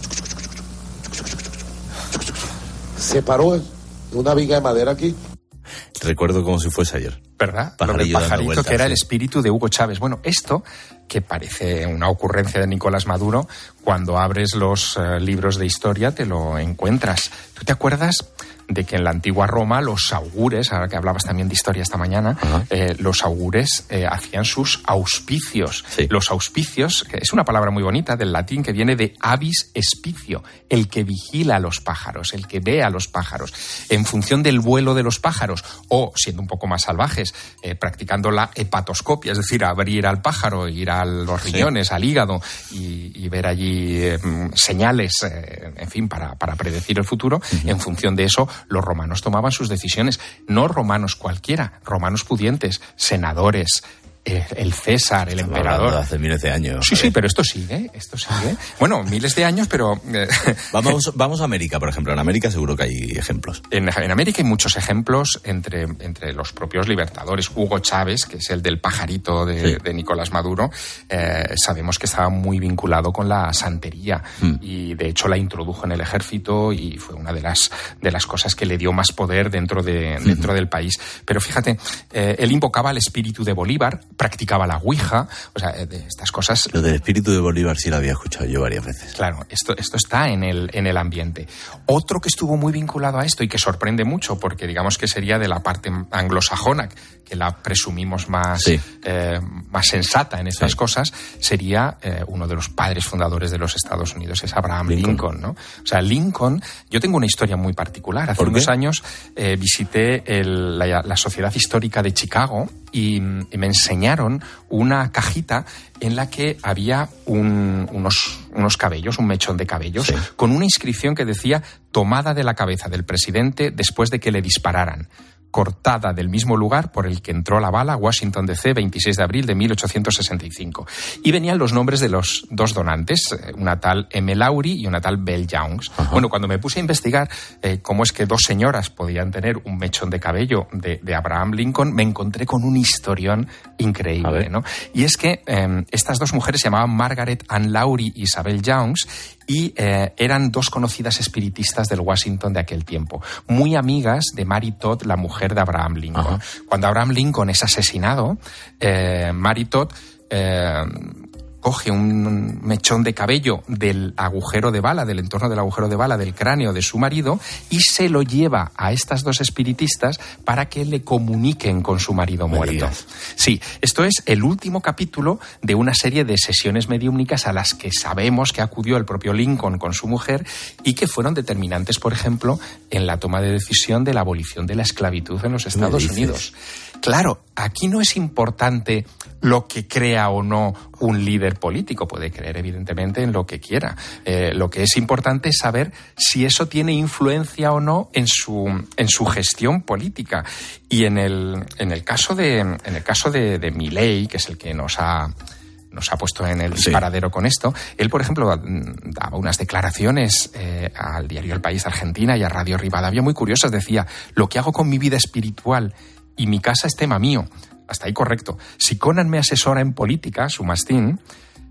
Speaker 6: se paró de una viga de madera aquí.
Speaker 20: Recuerdo como si fuese ayer.
Speaker 1: ¿Verdad? Lo del pajarito, vueltas, que era sí. el espíritu de Hugo Chávez. Bueno, esto, que parece una ocurrencia de Nicolás Maduro, cuando abres los uh, libros de historia te lo encuentras. ¿Tú te acuerdas de que en la antigua Roma los augures, ahora que hablabas también de historia esta mañana, eh, los augures eh, hacían sus auspicios? Sí. Los auspicios, que es una palabra muy bonita del latín que viene de avis espicio, el que vigila a los pájaros, el que ve a los pájaros. En función del vuelo de los pájaros, o siendo un poco más salvajes, eh, practicando la hepatoscopia, es decir, abrir al pájaro, ir a los riñones, sí. al hígado y, y ver allí eh, señales, eh, en fin, para, para predecir el futuro. Uh-huh. En función de eso, los romanos tomaban sus decisiones, no romanos cualquiera, romanos pudientes, senadores, el César, el
Speaker 20: Estamos
Speaker 1: emperador.
Speaker 20: Hace miles de años.
Speaker 1: Sí, sí, pero esto sigue, esto sigue. Bueno, miles de años, pero...
Speaker 20: vamos, vamos a América, por ejemplo. En América seguro que hay ejemplos.
Speaker 1: En, en América hay muchos ejemplos entre, entre los propios libertadores. Hugo Chávez, que es el del pajarito de, sí. de Nicolás Maduro, eh, sabemos que estaba muy vinculado con la santería mm. y de hecho la introdujo en el ejército y fue una de las, de las cosas que le dio más poder dentro, de, dentro mm. del país. Pero fíjate, eh, él invocaba al espíritu de Bolívar, practicaba la ouija, o sea, de estas cosas.
Speaker 20: Lo del espíritu de Bolívar sí lo había escuchado yo varias veces.
Speaker 1: Claro, esto, esto está en el, en el ambiente. Otro que estuvo muy vinculado a esto y que sorprende mucho, porque digamos que sería de la parte anglosajona, que la presumimos más, sí. eh, más sensata en estas sí. cosas, sería eh, uno de los padres fundadores de los Estados Unidos, es Abraham Lincoln, Lincoln, ¿no? O sea, Lincoln, yo tengo una historia muy particular. Hace unos años eh, visité el, la, la Sociedad Histórica de Chicago y, y me enseñaron una cajita en la que había un, unos, unos cabellos, un mechón de cabellos, sí. con una inscripción que decía tomada de la cabeza del presidente después de que le dispararan, cortada del mismo lugar por el que entró la bala, Washington D C, veintiséis de abril de mil ochocientos sesenta y cinco. Y venían los nombres de los dos donantes, una tal M. Lowry y una tal Belle Youngs. Ajá. Bueno, cuando me puse a investigar eh, cómo es que dos señoras podían tener un mechón de cabello de, de Abraham Lincoln, me encontré con un historión increíble, ¿no? Y es que eh, estas dos mujeres se llamaban Margaret Ann Lowry y Isabel Youngs y eh, eran dos conocidas espiritistas del Washington de aquel tiempo, muy amigas de Mary Todd, la mujer de Abraham Lincoln. Ajá. Cuando Abraham Lincoln es asesinado, eh, Mary Todd eh, coge un mechón de cabello del agujero de bala, del entorno del agujero de bala del cráneo de su marido y se lo lleva a estas dos espiritistas para que le comuniquen con su marido muerto. Sí, esto es el último capítulo de una serie de sesiones mediúmnicas a las que sabemos que acudió el propio Lincoln con su mujer y que fueron determinantes, por ejemplo, en la toma de decisión de la abolición de la esclavitud en los Estados Unidos. Claro, aquí no es importante lo que crea o no un líder político. Puede creer, evidentemente, en lo que quiera. Eh, lo que es importante es saber si eso tiene influencia o no en su, en su gestión política. Y en el, en el caso de, en el caso de, de Milei, que es el que nos ha... nos ha puesto en el disparadero sí. con esto. Él, por ejemplo, daba unas declaraciones eh, al diario El País de Argentina y a Radio Rivadavia muy curiosas. Decía, lo que hago con mi vida espiritual y mi casa es tema mío. Hasta ahí correcto. Si Conan me asesora en política, su mastín,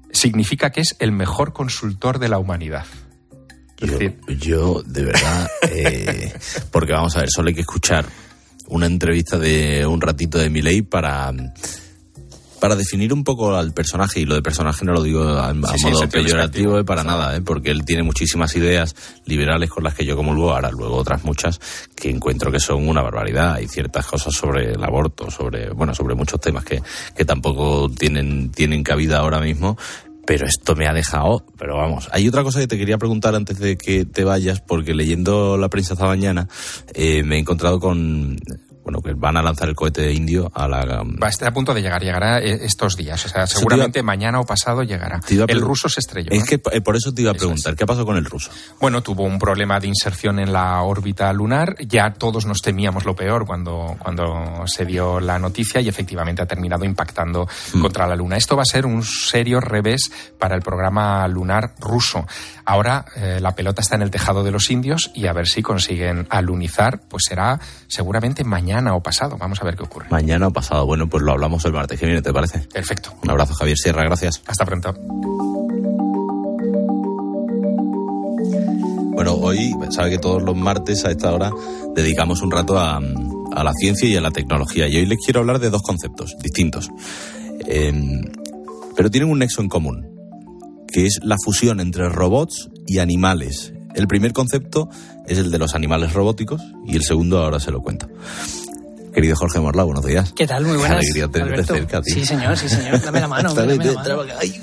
Speaker 1: significa que es el mejor consultor de la humanidad.
Speaker 20: Yo, yo de verdad, eh, porque vamos a ver, solo hay que escuchar una entrevista de un ratito de Milei para, para definir un poco al personaje, y lo de personaje no lo digo a, a sí, modo sí, peyorativo para nada, ¿eh? Porque él tiene muchísimas ideas liberales con las que yo comulgo, ahora luego otras muchas que encuentro que son una barbaridad. Hay ciertas cosas sobre el aborto, sobre bueno sobre muchos temas que, que tampoco tienen, tienen cabida ahora mismo. Pero esto me ha dejado, pero vamos. Hay otra cosa que te quería preguntar antes de que te vayas, porque leyendo la prensa esta mañana eh, me he encontrado con... Bueno, que van a lanzar el cohete indio a la...
Speaker 1: Va a estar a punto de llegar, llegará estos días. O sea, seguramente iba... mañana o pasado llegará. El ruso se estrelló.
Speaker 20: Es
Speaker 1: ¿no?
Speaker 20: que por eso te iba a preguntar, es. ¿qué pasó con el ruso?
Speaker 1: Bueno, tuvo un problema de inserción en la órbita lunar. Ya todos nos temíamos lo peor cuando, cuando se dio la noticia, y efectivamente ha terminado impactando mm. contra la Luna. Esto va a ser un serio revés para el programa lunar ruso. Ahora eh, la pelota está en el tejado de los indios, y a ver si consiguen alunizar, pues será seguramente mañana o pasado. Vamos a ver qué ocurre.
Speaker 20: Mañana o pasado. Bueno, pues lo hablamos el martes que viene, ¿te parece?
Speaker 1: Perfecto.
Speaker 20: Un abrazo, Javier Sierra, gracias.
Speaker 1: Hasta pronto.
Speaker 20: Bueno, hoy, sabe que todos los martes a esta hora dedicamos un rato a, a la ciencia y a la tecnología, y hoy les quiero hablar de dos conceptos distintos, eh, pero tienen un nexo en común, que es la fusión entre robots y animales. El primer concepto es el de los animales robóticos, y el segundo ahora se lo cuento. Querido Jorge Morla, buenos días.
Speaker 7: ¿Qué tal? Muy buenas.
Speaker 20: Qué alegría tenerte
Speaker 7: Alberto.
Speaker 20: cerca, tío.
Speaker 7: Sí, señor, sí, señor. Dame la mano. Dame la mano.
Speaker 20: Ay,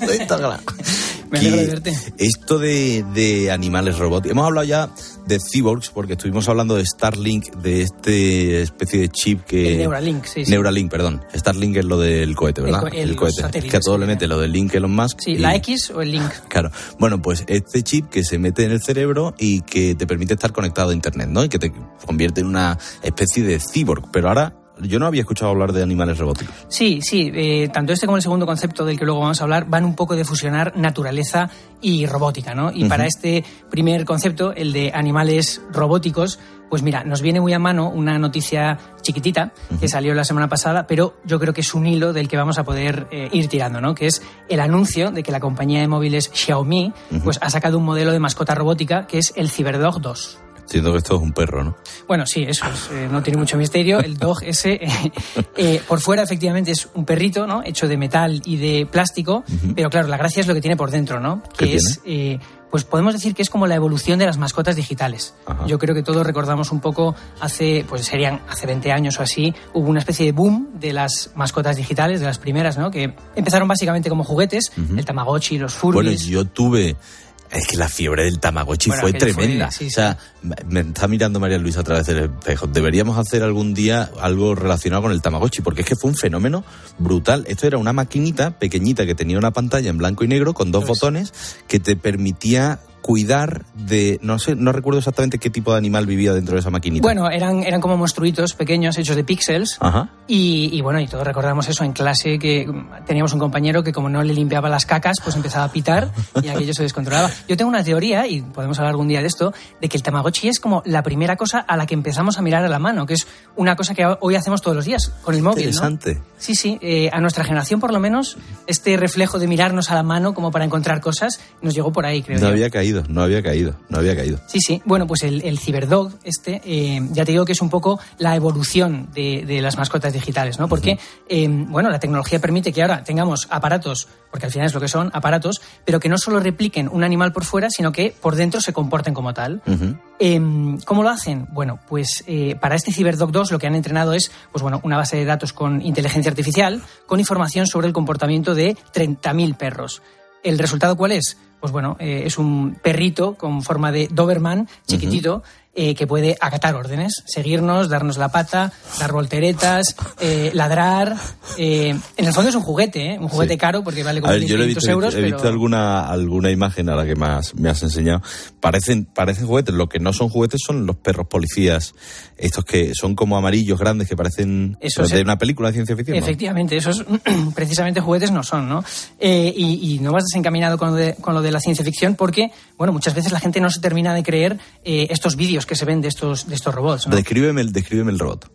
Speaker 7: Me alegro de verte.
Speaker 20: Esto de, de animales robóticos. Hemos hablado ya de cyborgs, porque estuvimos hablando de Starlink, de este especie de chip que...
Speaker 7: El Neuralink, sí, sí.
Speaker 20: Neuralink, perdón. Starlink es lo del cohete, ¿verdad?
Speaker 7: El, co- el,
Speaker 20: el cohete. Es que a todo le mete lo del link Elon Musk.
Speaker 7: Sí,
Speaker 20: y...
Speaker 7: la X o el link.
Speaker 20: Claro. Bueno, pues este chip que se mete en el cerebro y que te permite estar conectado a Internet, ¿no? Y que te convierte en una especie de cyborg. Pero ahora... Yo no había escuchado hablar de animales robóticos.
Speaker 7: Sí, sí. Eh, tanto este como el segundo concepto del que luego vamos a hablar van un poco de fusionar naturaleza y robótica, ¿no? Y uh-huh. para este primer concepto, el de animales robóticos, pues mira, nos viene muy a mano una noticia chiquitita uh-huh. que salió la semana pasada, pero yo creo que es un hilo del que vamos a poder eh, ir tirando, ¿no? Que es el anuncio de que la compañía de móviles Xiaomi uh-huh. pues ha sacado un modelo de mascota robótica que es el CyberDog dos.
Speaker 20: Siento que esto es un perro, ¿no?
Speaker 7: Bueno, sí, eso es, eh, no tiene mucho misterio. El dog ese, eh, eh, por fuera efectivamente es un perrito, ¿no? Hecho de metal y de plástico, uh-huh. pero claro, la gracia es lo que tiene por dentro, ¿no? Que es, eh, pues podemos decir que es como la evolución de las mascotas digitales. Ajá. Yo creo que todos recordamos un poco hace, pues serían hace veinte años o así, hubo una especie de boom de las mascotas digitales, de las primeras, ¿no? Que empezaron básicamente como juguetes, uh-huh. el Tamagotchi, los Furbies.
Speaker 20: Bueno, yo tuve... Es que la fiebre del Tamagotchi bueno, fue tremenda. Fue, sí, o sea, sí. me está mirando María Luisa a través del espejo. Deberíamos hacer algún día algo relacionado con el Tamagotchi, porque es que fue un fenómeno brutal. Esto era una maquinita pequeñita que tenía una pantalla en blanco y negro con dos pues. botones que te permitía cuidar de, no sé, no recuerdo exactamente qué tipo de animal vivía dentro de esa maquinita.
Speaker 7: Bueno, eran, eran como monstruitos pequeños hechos de píxeles.
Speaker 20: Ajá.
Speaker 7: Y, y bueno, y todos recordamos eso en clase, que teníamos un compañero que como no le limpiaba las cacas, pues empezaba a pitar y aquello se descontrolaba. Yo tengo una teoría, y podemos hablar algún día de esto, de que el Tamagotchi es como la primera cosa a la que empezamos a mirar a la mano, que es una cosa que hoy hacemos todos los días con el móvil,
Speaker 20: interesante.
Speaker 7: ¿no? Sí, sí, eh, a nuestra generación por lo menos este reflejo de mirarnos a la mano como para encontrar cosas nos llegó por ahí, creo
Speaker 20: no
Speaker 7: yo.
Speaker 20: había caído, no había caído, no había caído.
Speaker 7: Sí, sí, bueno, pues el, el CyberDog este, eh, ya te digo que es un poco la evolución de, de las mascotas digitales, ¿no? Porque, uh-huh. eh, bueno, la tecnología permite que ahora tengamos aparatos, porque al final es lo que son, aparatos, pero que no solo repliquen un animal por fuera, sino que por dentro se comporten como tal. Uh-huh. Eh, ¿Cómo lo hacen? Bueno, pues eh, para este CyberDog dos lo que han entrenado es, pues bueno, una base de datos con inteligencia artificial, con información sobre el comportamiento de treinta mil perros. ¿El resultado cuál es? Pues bueno, eh, es un perrito con forma de Doberman, chiquitito, uh-huh. eh, que puede acatar órdenes, seguirnos, darnos la pata, dar volteretas, eh, ladrar. Eh, en el fondo es un juguete, ¿eh? Un juguete sí. caro porque vale como quinientos euros.
Speaker 20: He visto
Speaker 7: pero...
Speaker 20: alguna, alguna imagen a la que más me has enseñado. Parecen, parecen juguetes. Lo que no son juguetes son los perros policías, estos que son como amarillos grandes que parecen
Speaker 7: Eso
Speaker 20: de
Speaker 7: es,
Speaker 20: una película de ciencia ficción.
Speaker 7: Efectivamente, ¿no? Esos precisamente juguetes no son, ¿no? Eh, y, y no vas desencaminado con lo, de, con lo de la ciencia ficción porque, bueno, muchas veces la gente no se termina de creer eh, estos vídeos que se ven de estos, de estos robots, ¿no?
Speaker 20: Descríbeme el, descríbeme el robot.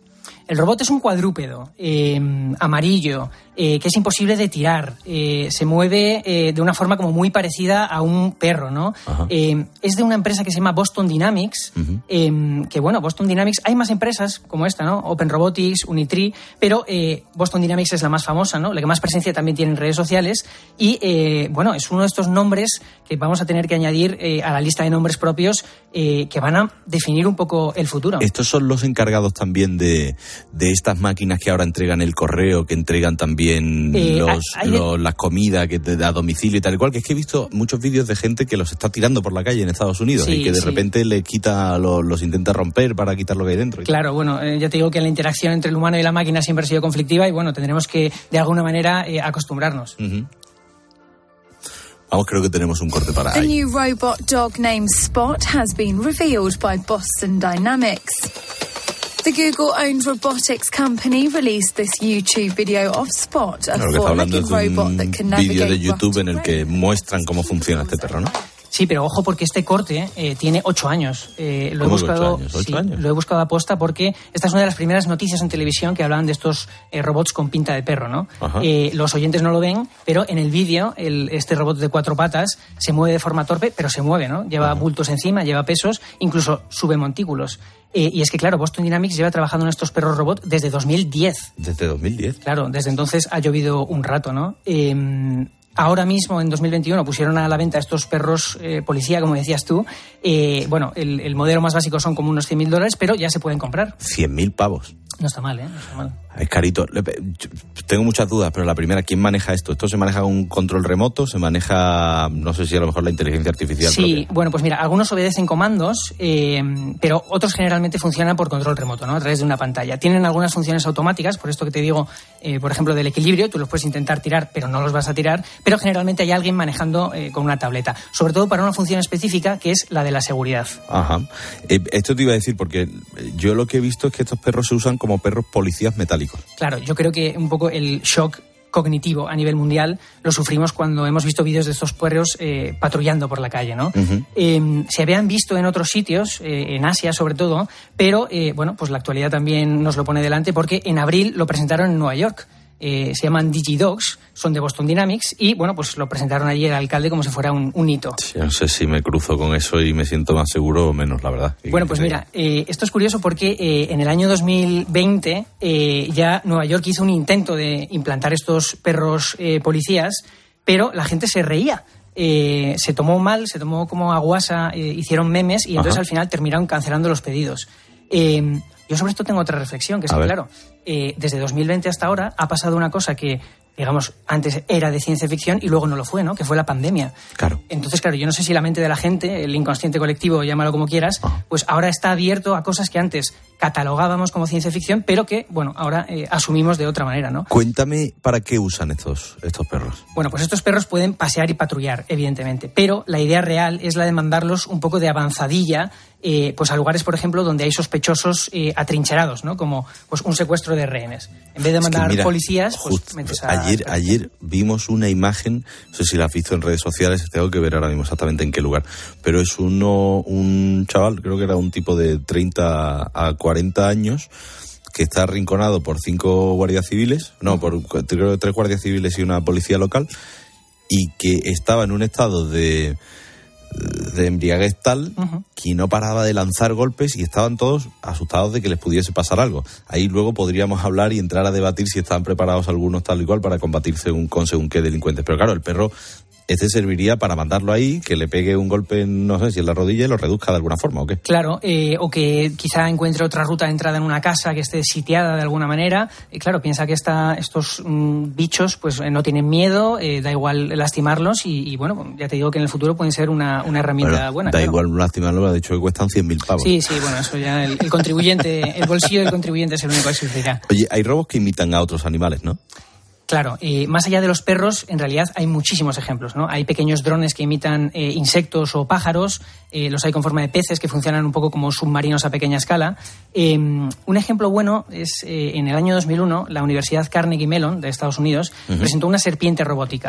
Speaker 7: El robot es un cuadrúpedo eh, amarillo, eh, que es imposible de tirar. Eh, se mueve eh, de una forma como muy parecida a un perro, ¿no? Eh, es de una empresa que se llama Boston Dynamics, uh-huh. eh, que bueno, Boston Dynamics, hay más empresas como esta, ¿no? Open Robotics, Unitree, pero eh, Boston Dynamics es la más famosa, ¿no? La que más presencia también tiene en redes sociales y, eh, bueno, es uno de estos nombres que vamos a tener que añadir eh, a la lista de nombres propios eh, que van a definir un poco el futuro.
Speaker 20: Estos son los encargados también de, de estas máquinas que ahora entregan el correo, que entregan también eh, los, hay, los, las comidas que te, a domicilio y tal y cual, que es que he visto muchos vídeos de gente que los está tirando por la calle en Estados Unidos sí, y que de sí. repente le quita, los, los intenta romper para quitar lo que hay dentro.
Speaker 7: Claro, bueno, eh, ya te digo que la interacción entre el humano y la máquina siempre ha sido conflictiva y bueno, tendremos que de alguna manera eh, acostumbrarnos.
Speaker 20: Uh-huh. Vamos, creo que tenemos un corte para
Speaker 8: The
Speaker 20: ahí.
Speaker 8: new robot dog named Spot has been revealed by Boston Dynamics. The Google-owned robotics company released this YouTube video of Spot, a
Speaker 20: claro, four-legged
Speaker 8: robot that can navigate.
Speaker 20: Vídeo de YouTube en el que muestran cómo funciona este perro, ¿no?
Speaker 7: Sí, pero ojo porque este corte eh, tiene ocho años. Eh, lo he buscado,
Speaker 20: ocho años? ¿Ocho
Speaker 7: sí,
Speaker 20: años?
Speaker 7: Lo he buscado a posta porque esta es una de las primeras noticias en televisión que hablaban de estos eh, robots con pinta de perro, ¿no? Eh, los oyentes no lo ven, pero en el vídeo el, este robot de cuatro patas se mueve de forma torpe, pero se mueve, ¿no? Lleva Ajá. bultos encima, lleva pesos, incluso sube montículos. Eh, y es que, claro, Boston Dynamics lleva trabajando en estos perros robot desde dos mil diez.
Speaker 20: ¿Desde dos mil diez?
Speaker 7: Claro, desde entonces ha llovido un rato, ¿no? Eh, Ahora mismo, en dos mil veintiuno, pusieron a la venta estos perros eh, policía, como decías tú. Eh, bueno, el, el modelo más básico son como unos cien mil dólares, pero ya se pueden comprar.
Speaker 20: cien mil pavos.
Speaker 7: No está mal, ¿eh? No está mal.
Speaker 20: Es carito. Tengo muchas dudas, pero la primera, ¿quién maneja esto? ¿Esto se maneja con un control remoto? ¿Se maneja, no sé si a lo mejor la inteligencia artificial?
Speaker 7: Sí,
Speaker 20: propia?
Speaker 7: Bueno, pues mira, algunos obedecen comandos, eh, pero otros generalmente funcionan por control remoto, ¿no? A través de una pantalla. Tienen algunas funciones automáticas, por esto que te digo, eh, por ejemplo, del equilibrio, tú los puedes intentar tirar, pero no los vas a tirar, pero generalmente hay alguien manejando eh, con una tableta, sobre todo para una función específica que es la de la seguridad.
Speaker 20: Ajá. Eh, esto te iba a decir, porque yo lo que he visto es que estos perros se usan como perros policías metálicos.
Speaker 7: Claro, yo creo que un poco el shock cognitivo a nivel mundial lo sufrimos cuando hemos visto vídeos de estos perros eh, patrullando por la calle, ¿no? Uh-huh. Eh, se habían visto en otros sitios, eh, en Asia sobre todo, pero eh, bueno, pues la actualidad también nos lo pone delante porque en abril lo presentaron en Nueva York. Eh, se llaman DigiDogs, son de Boston Dynamics y, bueno, pues lo presentaron allí el alcalde como si fuera un, un hito.
Speaker 20: Sí, no sé si me cruzo con eso y me siento más seguro o menos, la verdad.
Speaker 7: Bueno, pues mira, eh, esto es curioso porque eh, en el año dos mil veinte eh, ya Nueva York hizo un intento de implantar estos perros eh, policías, pero la gente se reía. Eh, se tomó mal, se tomó como aguasa, eh, hicieron memes y entonces Ajá. al final terminaron cancelando los pedidos. Eh, Yo sobre esto tengo otra reflexión, que es que, claro, eh, desde dos mil veinte hasta ahora ha pasado una cosa que, digamos, antes era de ciencia ficción y luego no lo fue, ¿no? Que fue la pandemia.
Speaker 20: Claro.
Speaker 7: Entonces, claro, yo no sé si la mente de la gente, el inconsciente colectivo, llámalo como quieras, ah. pues ahora está abierto a cosas que antes catalogábamos como ciencia ficción, pero que, bueno, ahora eh, asumimos de otra manera, ¿no?
Speaker 20: Cuéntame para qué usan estos, estos perros.
Speaker 7: Bueno, pues estos perros pueden pasear y patrullar, evidentemente, pero la idea real es la de mandarlos un poco de avanzadilla, eh, pues a lugares, por ejemplo, donde hay sospechosos eh, atrincherados, ¿no? Como pues un secuestro de rehenes. En vez de mandar es que mira,
Speaker 20: policías,
Speaker 7: pues
Speaker 20: just,
Speaker 7: metes a...
Speaker 20: Ayer, ayer vimos una imagen, no sé si la has visto en redes sociales, tengo que ver ahora mismo exactamente en qué lugar, pero es uno, un chaval, creo que era un tipo de treinta a cuarenta años, que está arrinconado por cinco guardias civiles, no, por creo, tres guardias civiles y una policía local, y que estaba en un estado de... de embriaguez tal uh-huh. que no paraba de lanzar golpes y estaban todos asustados de que les pudiese pasar algo. Ahí luego podríamos hablar y entrar a debatir si estaban preparados algunos tal y cual para combatir según, con según qué delincuentes. Pero claro, el perro este serviría para mandarlo ahí, que le pegue un golpe, no sé si en la rodilla y lo reduzca de alguna forma, ¿o qué?
Speaker 7: Claro, eh, o que quizá encuentre otra ruta de entrada en una casa que esté sitiada de alguna manera. Eh, claro, piensa que esta, estos mm, bichos pues eh, no tienen miedo, eh, da igual lastimarlos y, y bueno, ya te digo que en el futuro pueden ser una, una herramienta
Speaker 20: bueno,
Speaker 7: buena.
Speaker 20: Da
Speaker 7: claro.
Speaker 20: igual lastimarlos, ha dicho que cuestan cien mil pavos.
Speaker 7: Sí, sí, bueno, eso ya el, el contribuyente, el bolsillo del contribuyente es el único que sufrirá.
Speaker 20: Oye, hay robots que imitan a otros animales, ¿no?
Speaker 7: Claro, eh, más allá de los perros, en realidad hay muchísimos ejemplos, ¿no? Hay pequeños drones que imitan eh, insectos o pájaros, eh, los hay con forma de peces que funcionan un poco como submarinos a pequeña escala. Eh, un ejemplo bueno es, eh, en el año dos mil uno, la Universidad Carnegie Mellon de Estados Unidos uh-huh. presentó una serpiente robótica.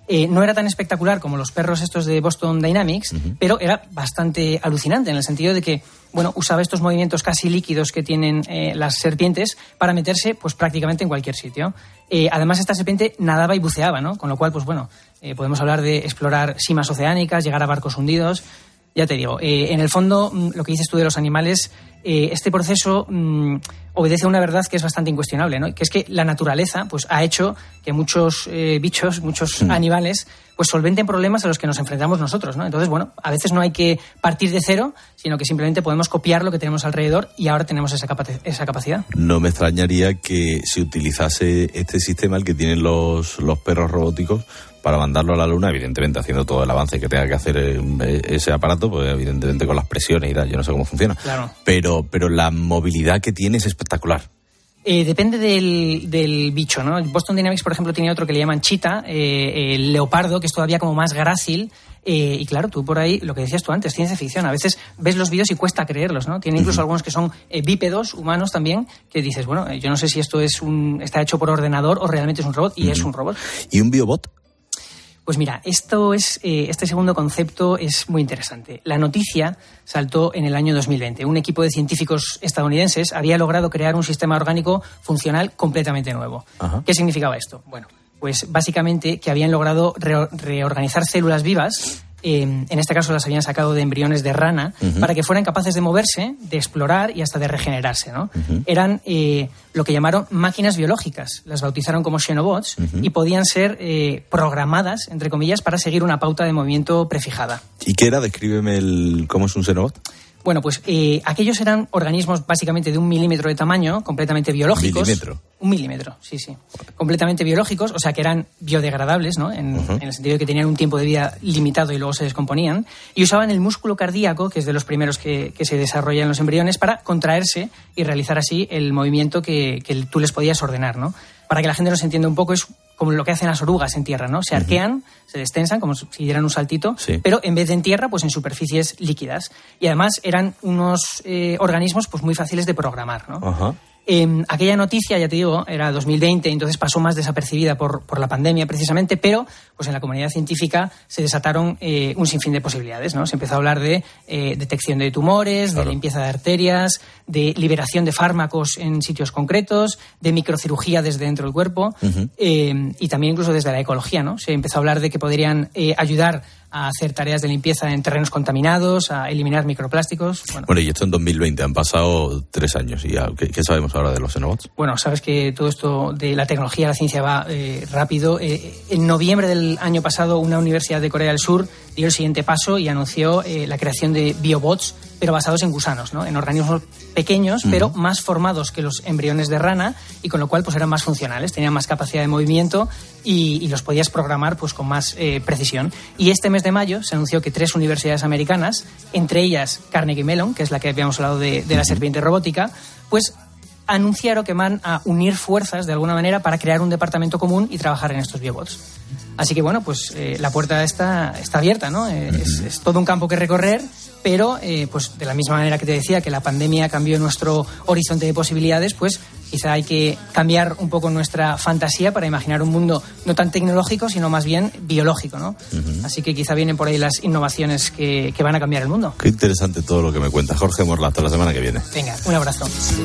Speaker 7: Eh, no era tan espectacular como los perros estos de Boston Dynamics, uh-huh. pero era bastante alucinante en el sentido de que, bueno, usaba estos movimientos casi líquidos que tienen eh, las serpientes para meterse, pues, prácticamente en cualquier sitio. Eh, además, esta serpiente nadaba y buceaba, ¿no? Con lo cual, pues, bueno, eh, podemos hablar de explorar simas oceánicas, llegar a barcos hundidos. Ya te digo, eh, en el fondo, lo que dices tú de los animales, eh, este proceso mmm, obedece a una verdad que es bastante incuestionable, ¿no? Que es que la naturaleza, pues, ha hecho que muchos eh, bichos, muchos mm. animales, pues, solventen problemas a los que nos enfrentamos nosotros, ¿no? Entonces, bueno, a veces no hay que partir de cero, sino que simplemente podemos copiar lo que tenemos alrededor y ahora tenemos esa, capa- esa capacidad.
Speaker 20: No me extrañaría que se utilizase este sistema, el que tienen los, los perros robóticos, para mandarlo a la Luna, evidentemente haciendo todo el avance que tenga que hacer ese aparato, pues evidentemente con las presiones y tal, yo no sé cómo funciona.
Speaker 7: Claro.
Speaker 20: Pero, pero la movilidad que tiene es espectacular.
Speaker 7: Eh, depende del, del bicho, ¿no? Boston Dynamics, por ejemplo, tiene otro que le llaman cheetah, eh, el leopardo, que es todavía como más grácil. Eh, y claro, tú por ahí, lo que decías tú antes, ciencia ficción. A veces ves los vídeos y cuesta creerlos, ¿no? Tiene incluso uh-huh. algunos que son eh, bípedos, humanos también, que dices, bueno, eh, yo no sé si esto es un está hecho por ordenador o realmente es un robot, y uh-huh. es un robot.
Speaker 20: ¿Y un biobot?
Speaker 7: Pues mira, esto es, eh, este segundo concepto es muy interesante. La noticia saltó en el año dos mil veinte. Un equipo de científicos estadounidenses había logrado crear un sistema orgánico funcional completamente nuevo. Ajá. ¿Qué significaba esto? Bueno, pues básicamente que habían logrado re- reorganizar células vivas. Eh, en este caso las habían sacado de embriones de rana, uh-huh. para que fueran capaces de moverse, de explorar y hasta de regenerarse, ¿no? Uh-huh. Eran eh, lo que llamaron máquinas biológicas, las bautizaron como xenobots, uh-huh. y podían ser eh, programadas, entre comillas, para seguir una pauta de movimiento prefijada.
Speaker 20: ¿Y qué era? Descríbeme el, cómo es un xenobot.
Speaker 7: Bueno, pues eh, aquellos eran organismos básicamente de un milímetro de tamaño, completamente biológicos.
Speaker 20: ¿Milímetro?
Speaker 7: Un milímetro, sí, sí. Completamente biológicos, o sea que eran biodegradables, ¿no? En, uh-huh. en el sentido de que tenían un tiempo de vida limitado y luego se descomponían. Y usaban el músculo cardíaco, que es de los primeros que, que se desarrolla en los embriones, para contraerse y realizar así el movimiento que, que tú les podías ordenar, ¿no? Para que la gente nos entienda un poco, es como lo que hacen las orugas en tierra, ¿no? Se arquean, uh-huh. se destensan como si dieran un saltito, sí. pero en vez de en tierra, pues en superficies líquidas. Y además eran unos eh, organismos pues muy fáciles de programar, ¿no? Uh-huh. Eh, aquella noticia, ya te digo, era dos mil veinte, entonces pasó más desapercibida por, por la pandemia precisamente, pero pues en la comunidad científica se desataron eh, un sinfín de posibilidades, ¿no? Se empezó a hablar de eh, detección de tumores, claro. de limpieza de arterias, de liberación de fármacos en sitios concretos, de microcirugía desde dentro del cuerpo, uh-huh. eh, y también incluso desde la ecología, ¿no? Se empezó a hablar de que podrían eh, ayudar a hacer tareas de limpieza en terrenos contaminados, a eliminar microplásticos. Bueno,
Speaker 20: bueno y esto en dos mil veinte, han pasado tres años y ya, ¿qué, qué sabemos ahora de los xenobots?
Speaker 7: Bueno, sabes que todo esto de la tecnología, la ciencia va eh, rápido. Eh, en noviembre del año pasado, una universidad de Corea del Sur dio el siguiente paso y anunció eh, la creación de biobots, pero basados en gusanos, ¿no? En organismos pequeños, uh-huh. pero más formados que los embriones de rana, y con lo cual pues eran más funcionales, tenían más capacidad de movimiento y, y los podías programar pues con más eh, precisión. Y este mes de mayo se anunció que tres universidades americanas, entre ellas Carnegie Mellon, que es la que habíamos hablado de, de la serpiente robótica, pues anunciaron que van a unir fuerzas de alguna manera para crear un departamento común y trabajar en estos biobots. Así que bueno, pues eh, la puerta está, está abierta, ¿no? Eh, uh-huh. es, es todo un campo que recorrer, pero eh, pues de la misma manera que te decía que la pandemia cambió nuestro horizonte de posibilidades, pues quizá hay que cambiar un poco nuestra fantasía para imaginar un mundo no tan tecnológico, sino más bien biológico, ¿no? Uh-huh. Así que quizá vienen por ahí las innovaciones que, que van a cambiar el mundo.
Speaker 20: Qué interesante todo lo que me cuentas, Jorge Morla. Hasta la semana que viene.
Speaker 7: Venga, un abrazo.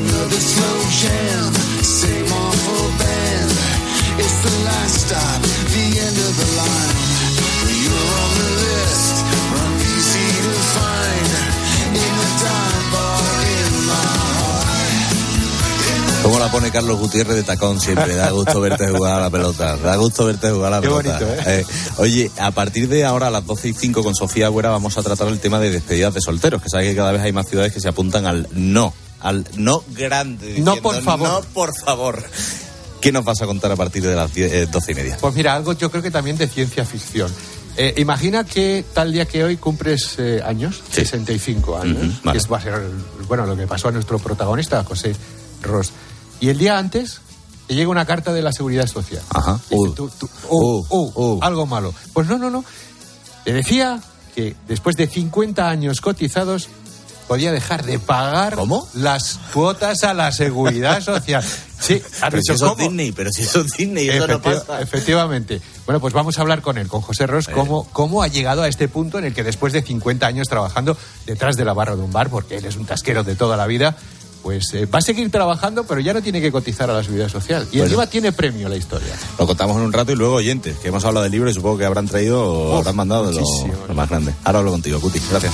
Speaker 20: ¿Cómo la pone Carlos Gutiérrez de tacón siempre? Da gusto verte jugar a la pelota. Da gusto verte jugar a la
Speaker 1: Qué
Speaker 20: pelota.
Speaker 1: Bonito, ¿eh?
Speaker 20: Eh, oye, a partir de ahora, a las doce y cinco, con Sofía Agüera, vamos a tratar el tema de despedidas de solteros, que sabes que cada vez hay más ciudades que se apuntan al no. Al no grande. Diciendo,
Speaker 1: no, por favor.
Speaker 20: No, por favor. ¿Qué nos vas a contar a partir de las diez, eh, doce y media?
Speaker 1: Pues mira, algo yo creo que también de ciencia ficción. Eh, imagina que tal día que hoy cumples eh, años, sí. sesenta y cinco años, uh-huh, vale. que es, va a ser, bueno, lo que pasó a nuestro protagonista, José Ros. Y el día antes te llega una carta de la Seguridad Social.
Speaker 20: Ajá.
Speaker 1: Uh, tú, tú, uh, uh, uh, uh. Algo malo. Pues no, no, no. Te decía que después de cincuenta años cotizados podía dejar de pagar
Speaker 20: ¿Cómo?
Speaker 1: las cuotas a la Seguridad Social.
Speaker 9: Sí, has
Speaker 20: pero
Speaker 9: dicho
Speaker 20: si eso
Speaker 9: cómo.
Speaker 20: es Disney, pero si eso es Disney, eso no
Speaker 9: Efecti-
Speaker 20: pasa.
Speaker 9: Efectivamente. Bueno, pues vamos a hablar con él, con José Ros, cómo, cómo ha llegado a este punto en el que después de cincuenta años trabajando detrás de la barra de un bar, porque él es un tasquero de toda la vida, pues eh, va a seguir trabajando, pero ya no tiene que cotizar a la seguridad social. Y
Speaker 20: Bueno.
Speaker 9: encima tiene premio la historia.
Speaker 20: Lo contamos en un rato y luego oyentes, que hemos hablado del libro y supongo que habrán traído o
Speaker 9: Uf,
Speaker 20: habrán mandado lo, lo más grande. Ahora hablo contigo, Cuti. Gracias.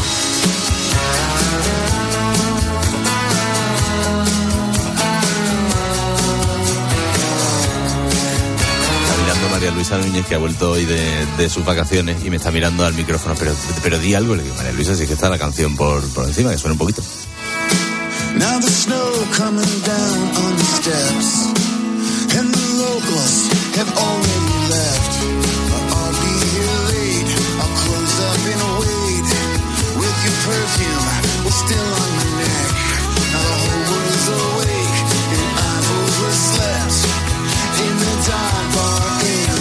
Speaker 20: Está mirando María Luisa Núñez, que ha vuelto hoy de, de sus vacaciones y me está mirando al micrófono. Pero, pero di algo, le digo, María Luisa, si es que está la canción por, por encima, que suena un poquito.
Speaker 10: Now the snow coming down on the steps, and the locals have already left. I'll be here late, I'll close up and wait, with your perfume was still on your neck. Now the whole world's awake, and I've overslept in the dive bar in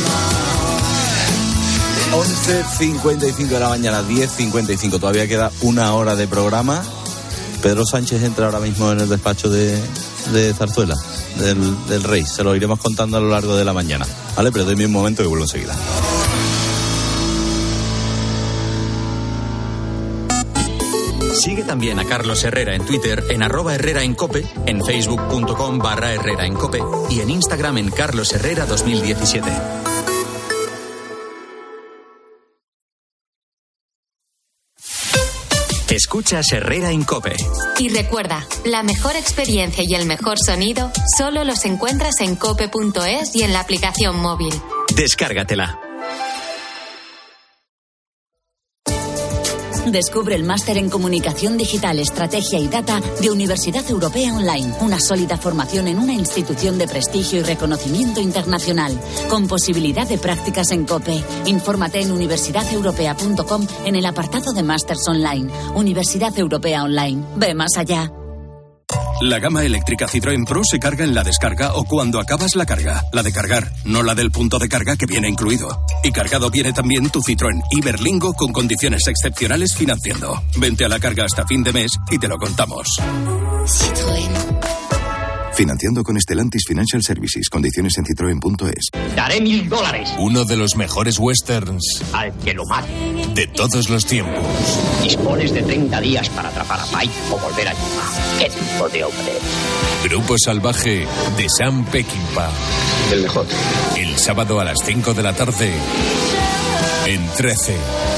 Speaker 10: my heart.
Speaker 20: once cincuenta y cinco de la mañana, diez cincuenta y cinco, todavía queda una hora de programa. Pedro Sánchez entra ahora mismo en el despacho de, de Zarzuela, del, del Rey. Se lo iremos contando a lo largo de la mañana, ¿vale? Pero déme un momento que vuelvo enseguida.
Speaker 2: Sigue también a Carlos Herrera en Twitter, en arroba Herrera en Cope, en facebook.com barra Herrera en Cope y en Instagram en Carlos Herrera dos mil diecisiete. Escuchas Herrera en Cope.
Speaker 3: Y recuerda, la mejor experiencia y el mejor sonido solo los encuentras en cope punto es y en la aplicación móvil.
Speaker 2: Descárgatela.
Speaker 11: Descubre el máster en Comunicación Digital, Estrategia y Data de Universidad Europea Online. Una sólida formación en una institución de prestigio y reconocimiento internacional. Con posibilidad de prácticas en COPE. Infórmate en universidad europea punto com en el apartado de Másters Online. Universidad Europea Online. Ve más allá.
Speaker 13: La gama eléctrica Citroën Pro se carga en la descarga o cuando acabas la carga. La de cargar, no la del punto de carga que viene incluido. Y cargado viene también tu Citroën Iberlingo con condiciones excepcionales financiando. Vente a la carga hasta fin de mes y te lo contamos.
Speaker 11: Citroën.
Speaker 25: Financiando con Stellantis Financial Services. Condiciones en citroen punto es.
Speaker 14: Daré mil dólares.
Speaker 15: Uno de los mejores westerns
Speaker 14: Al que lo mate.
Speaker 15: de todos los tiempos.
Speaker 14: Dispones de treinta días para atrapar a Pike o volver a Yuma. ¿Qué tipo de hombre?
Speaker 15: Grupo Salvaje de Sam Peckinpah.
Speaker 14: El mejor.
Speaker 15: El sábado a las cinco de la tarde en trece.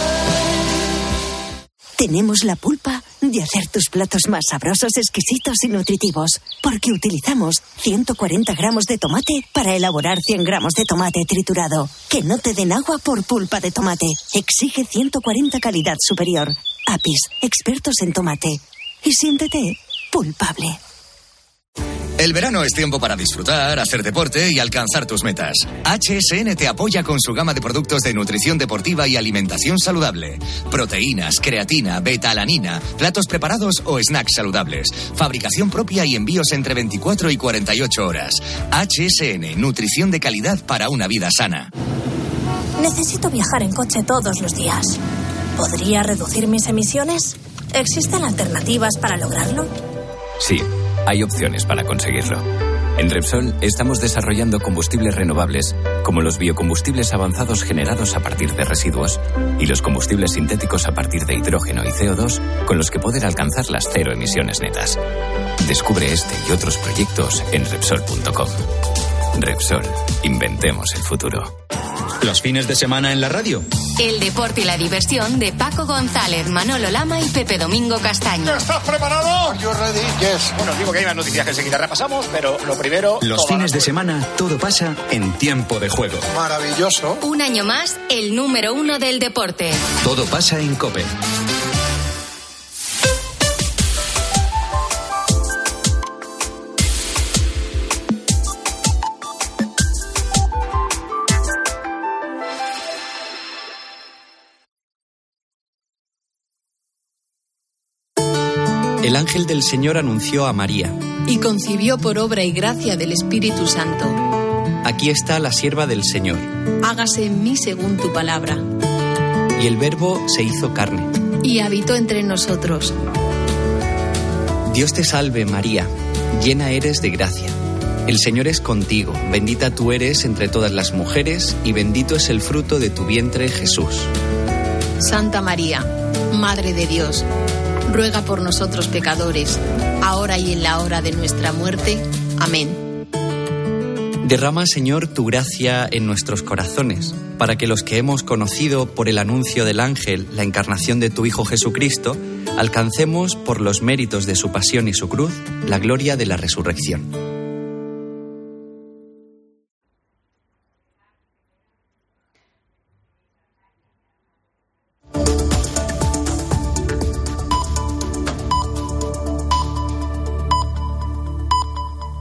Speaker 16: Tenemos la pulpa de hacer tus platos más sabrosos, exquisitos y nutritivos, porque utilizamos ciento cuarenta gramos de tomate para elaborar cien gramos de tomate triturado. Que no te den agua por pulpa de tomate. Exige ciento cuarenta calidad superior. Apis, expertos en tomate. Y siéntete pulpable.
Speaker 17: El verano es tiempo para disfrutar, hacer deporte y alcanzar tus metas. H S N te apoya con su gama de productos de nutrición deportiva y alimentación saludable. Proteínas, creatina, beta-alanina, platos preparados o snacks saludables. Fabricación propia y envíos entre veinticuatro y cuarenta y ocho horas. H S N, nutrición de calidad para una vida sana.
Speaker 18: Necesito viajar en coche todos los días. ¿Podría reducir mis emisiones? ¿Existen alternativas para lograrlo?
Speaker 19: Sí, hay opciones para conseguirlo. En Repsol estamos desarrollando combustibles renovables, como los biocombustibles avanzados generados a partir de residuos y los combustibles sintéticos a partir de hidrógeno y C O dos, con los que poder alcanzar las cero emisiones netas. Descubre este y otros proyectos en Repsol punto com. Repsol, inventemos el futuro.
Speaker 2: Los fines de semana en la radio.
Speaker 3: El deporte y la diversión de Paco González, Manolo Lama y Pepe Domingo Castaño.
Speaker 31: ¿Estás preparado? Yo ready, yes. Bueno, digo que hay más noticias que enseguida repasamos, pero lo primero...
Speaker 2: Los fines de semana, todo pasa en tiempo de juego.
Speaker 31: Maravilloso.
Speaker 3: Un año más, el número uno del deporte.
Speaker 2: Todo pasa en COPE.
Speaker 32: El ángel del Señor anunció a María:
Speaker 33: y concibió por obra y gracia del Espíritu Santo.
Speaker 32: Aquí está la sierva del Señor.
Speaker 33: Hágase en mí según tu palabra.
Speaker 32: Y el Verbo se hizo carne.
Speaker 33: Y habitó entre nosotros.
Speaker 32: Dios te salve, María, llena eres de gracia. El Señor es contigo, bendita tú eres entre todas las mujeres y bendito es el fruto de tu vientre, Jesús.
Speaker 33: Santa María, Madre de Dios, ruega por nosotros pecadores, ahora y en la hora de nuestra muerte. Amén.
Speaker 32: Derrama, Señor, tu gracia en nuestros corazones, para que los que hemos conocido por el anuncio del ángel la encarnación de tu Hijo Jesucristo, alcancemos por los méritos de su pasión y su cruz la gloria de la resurrección.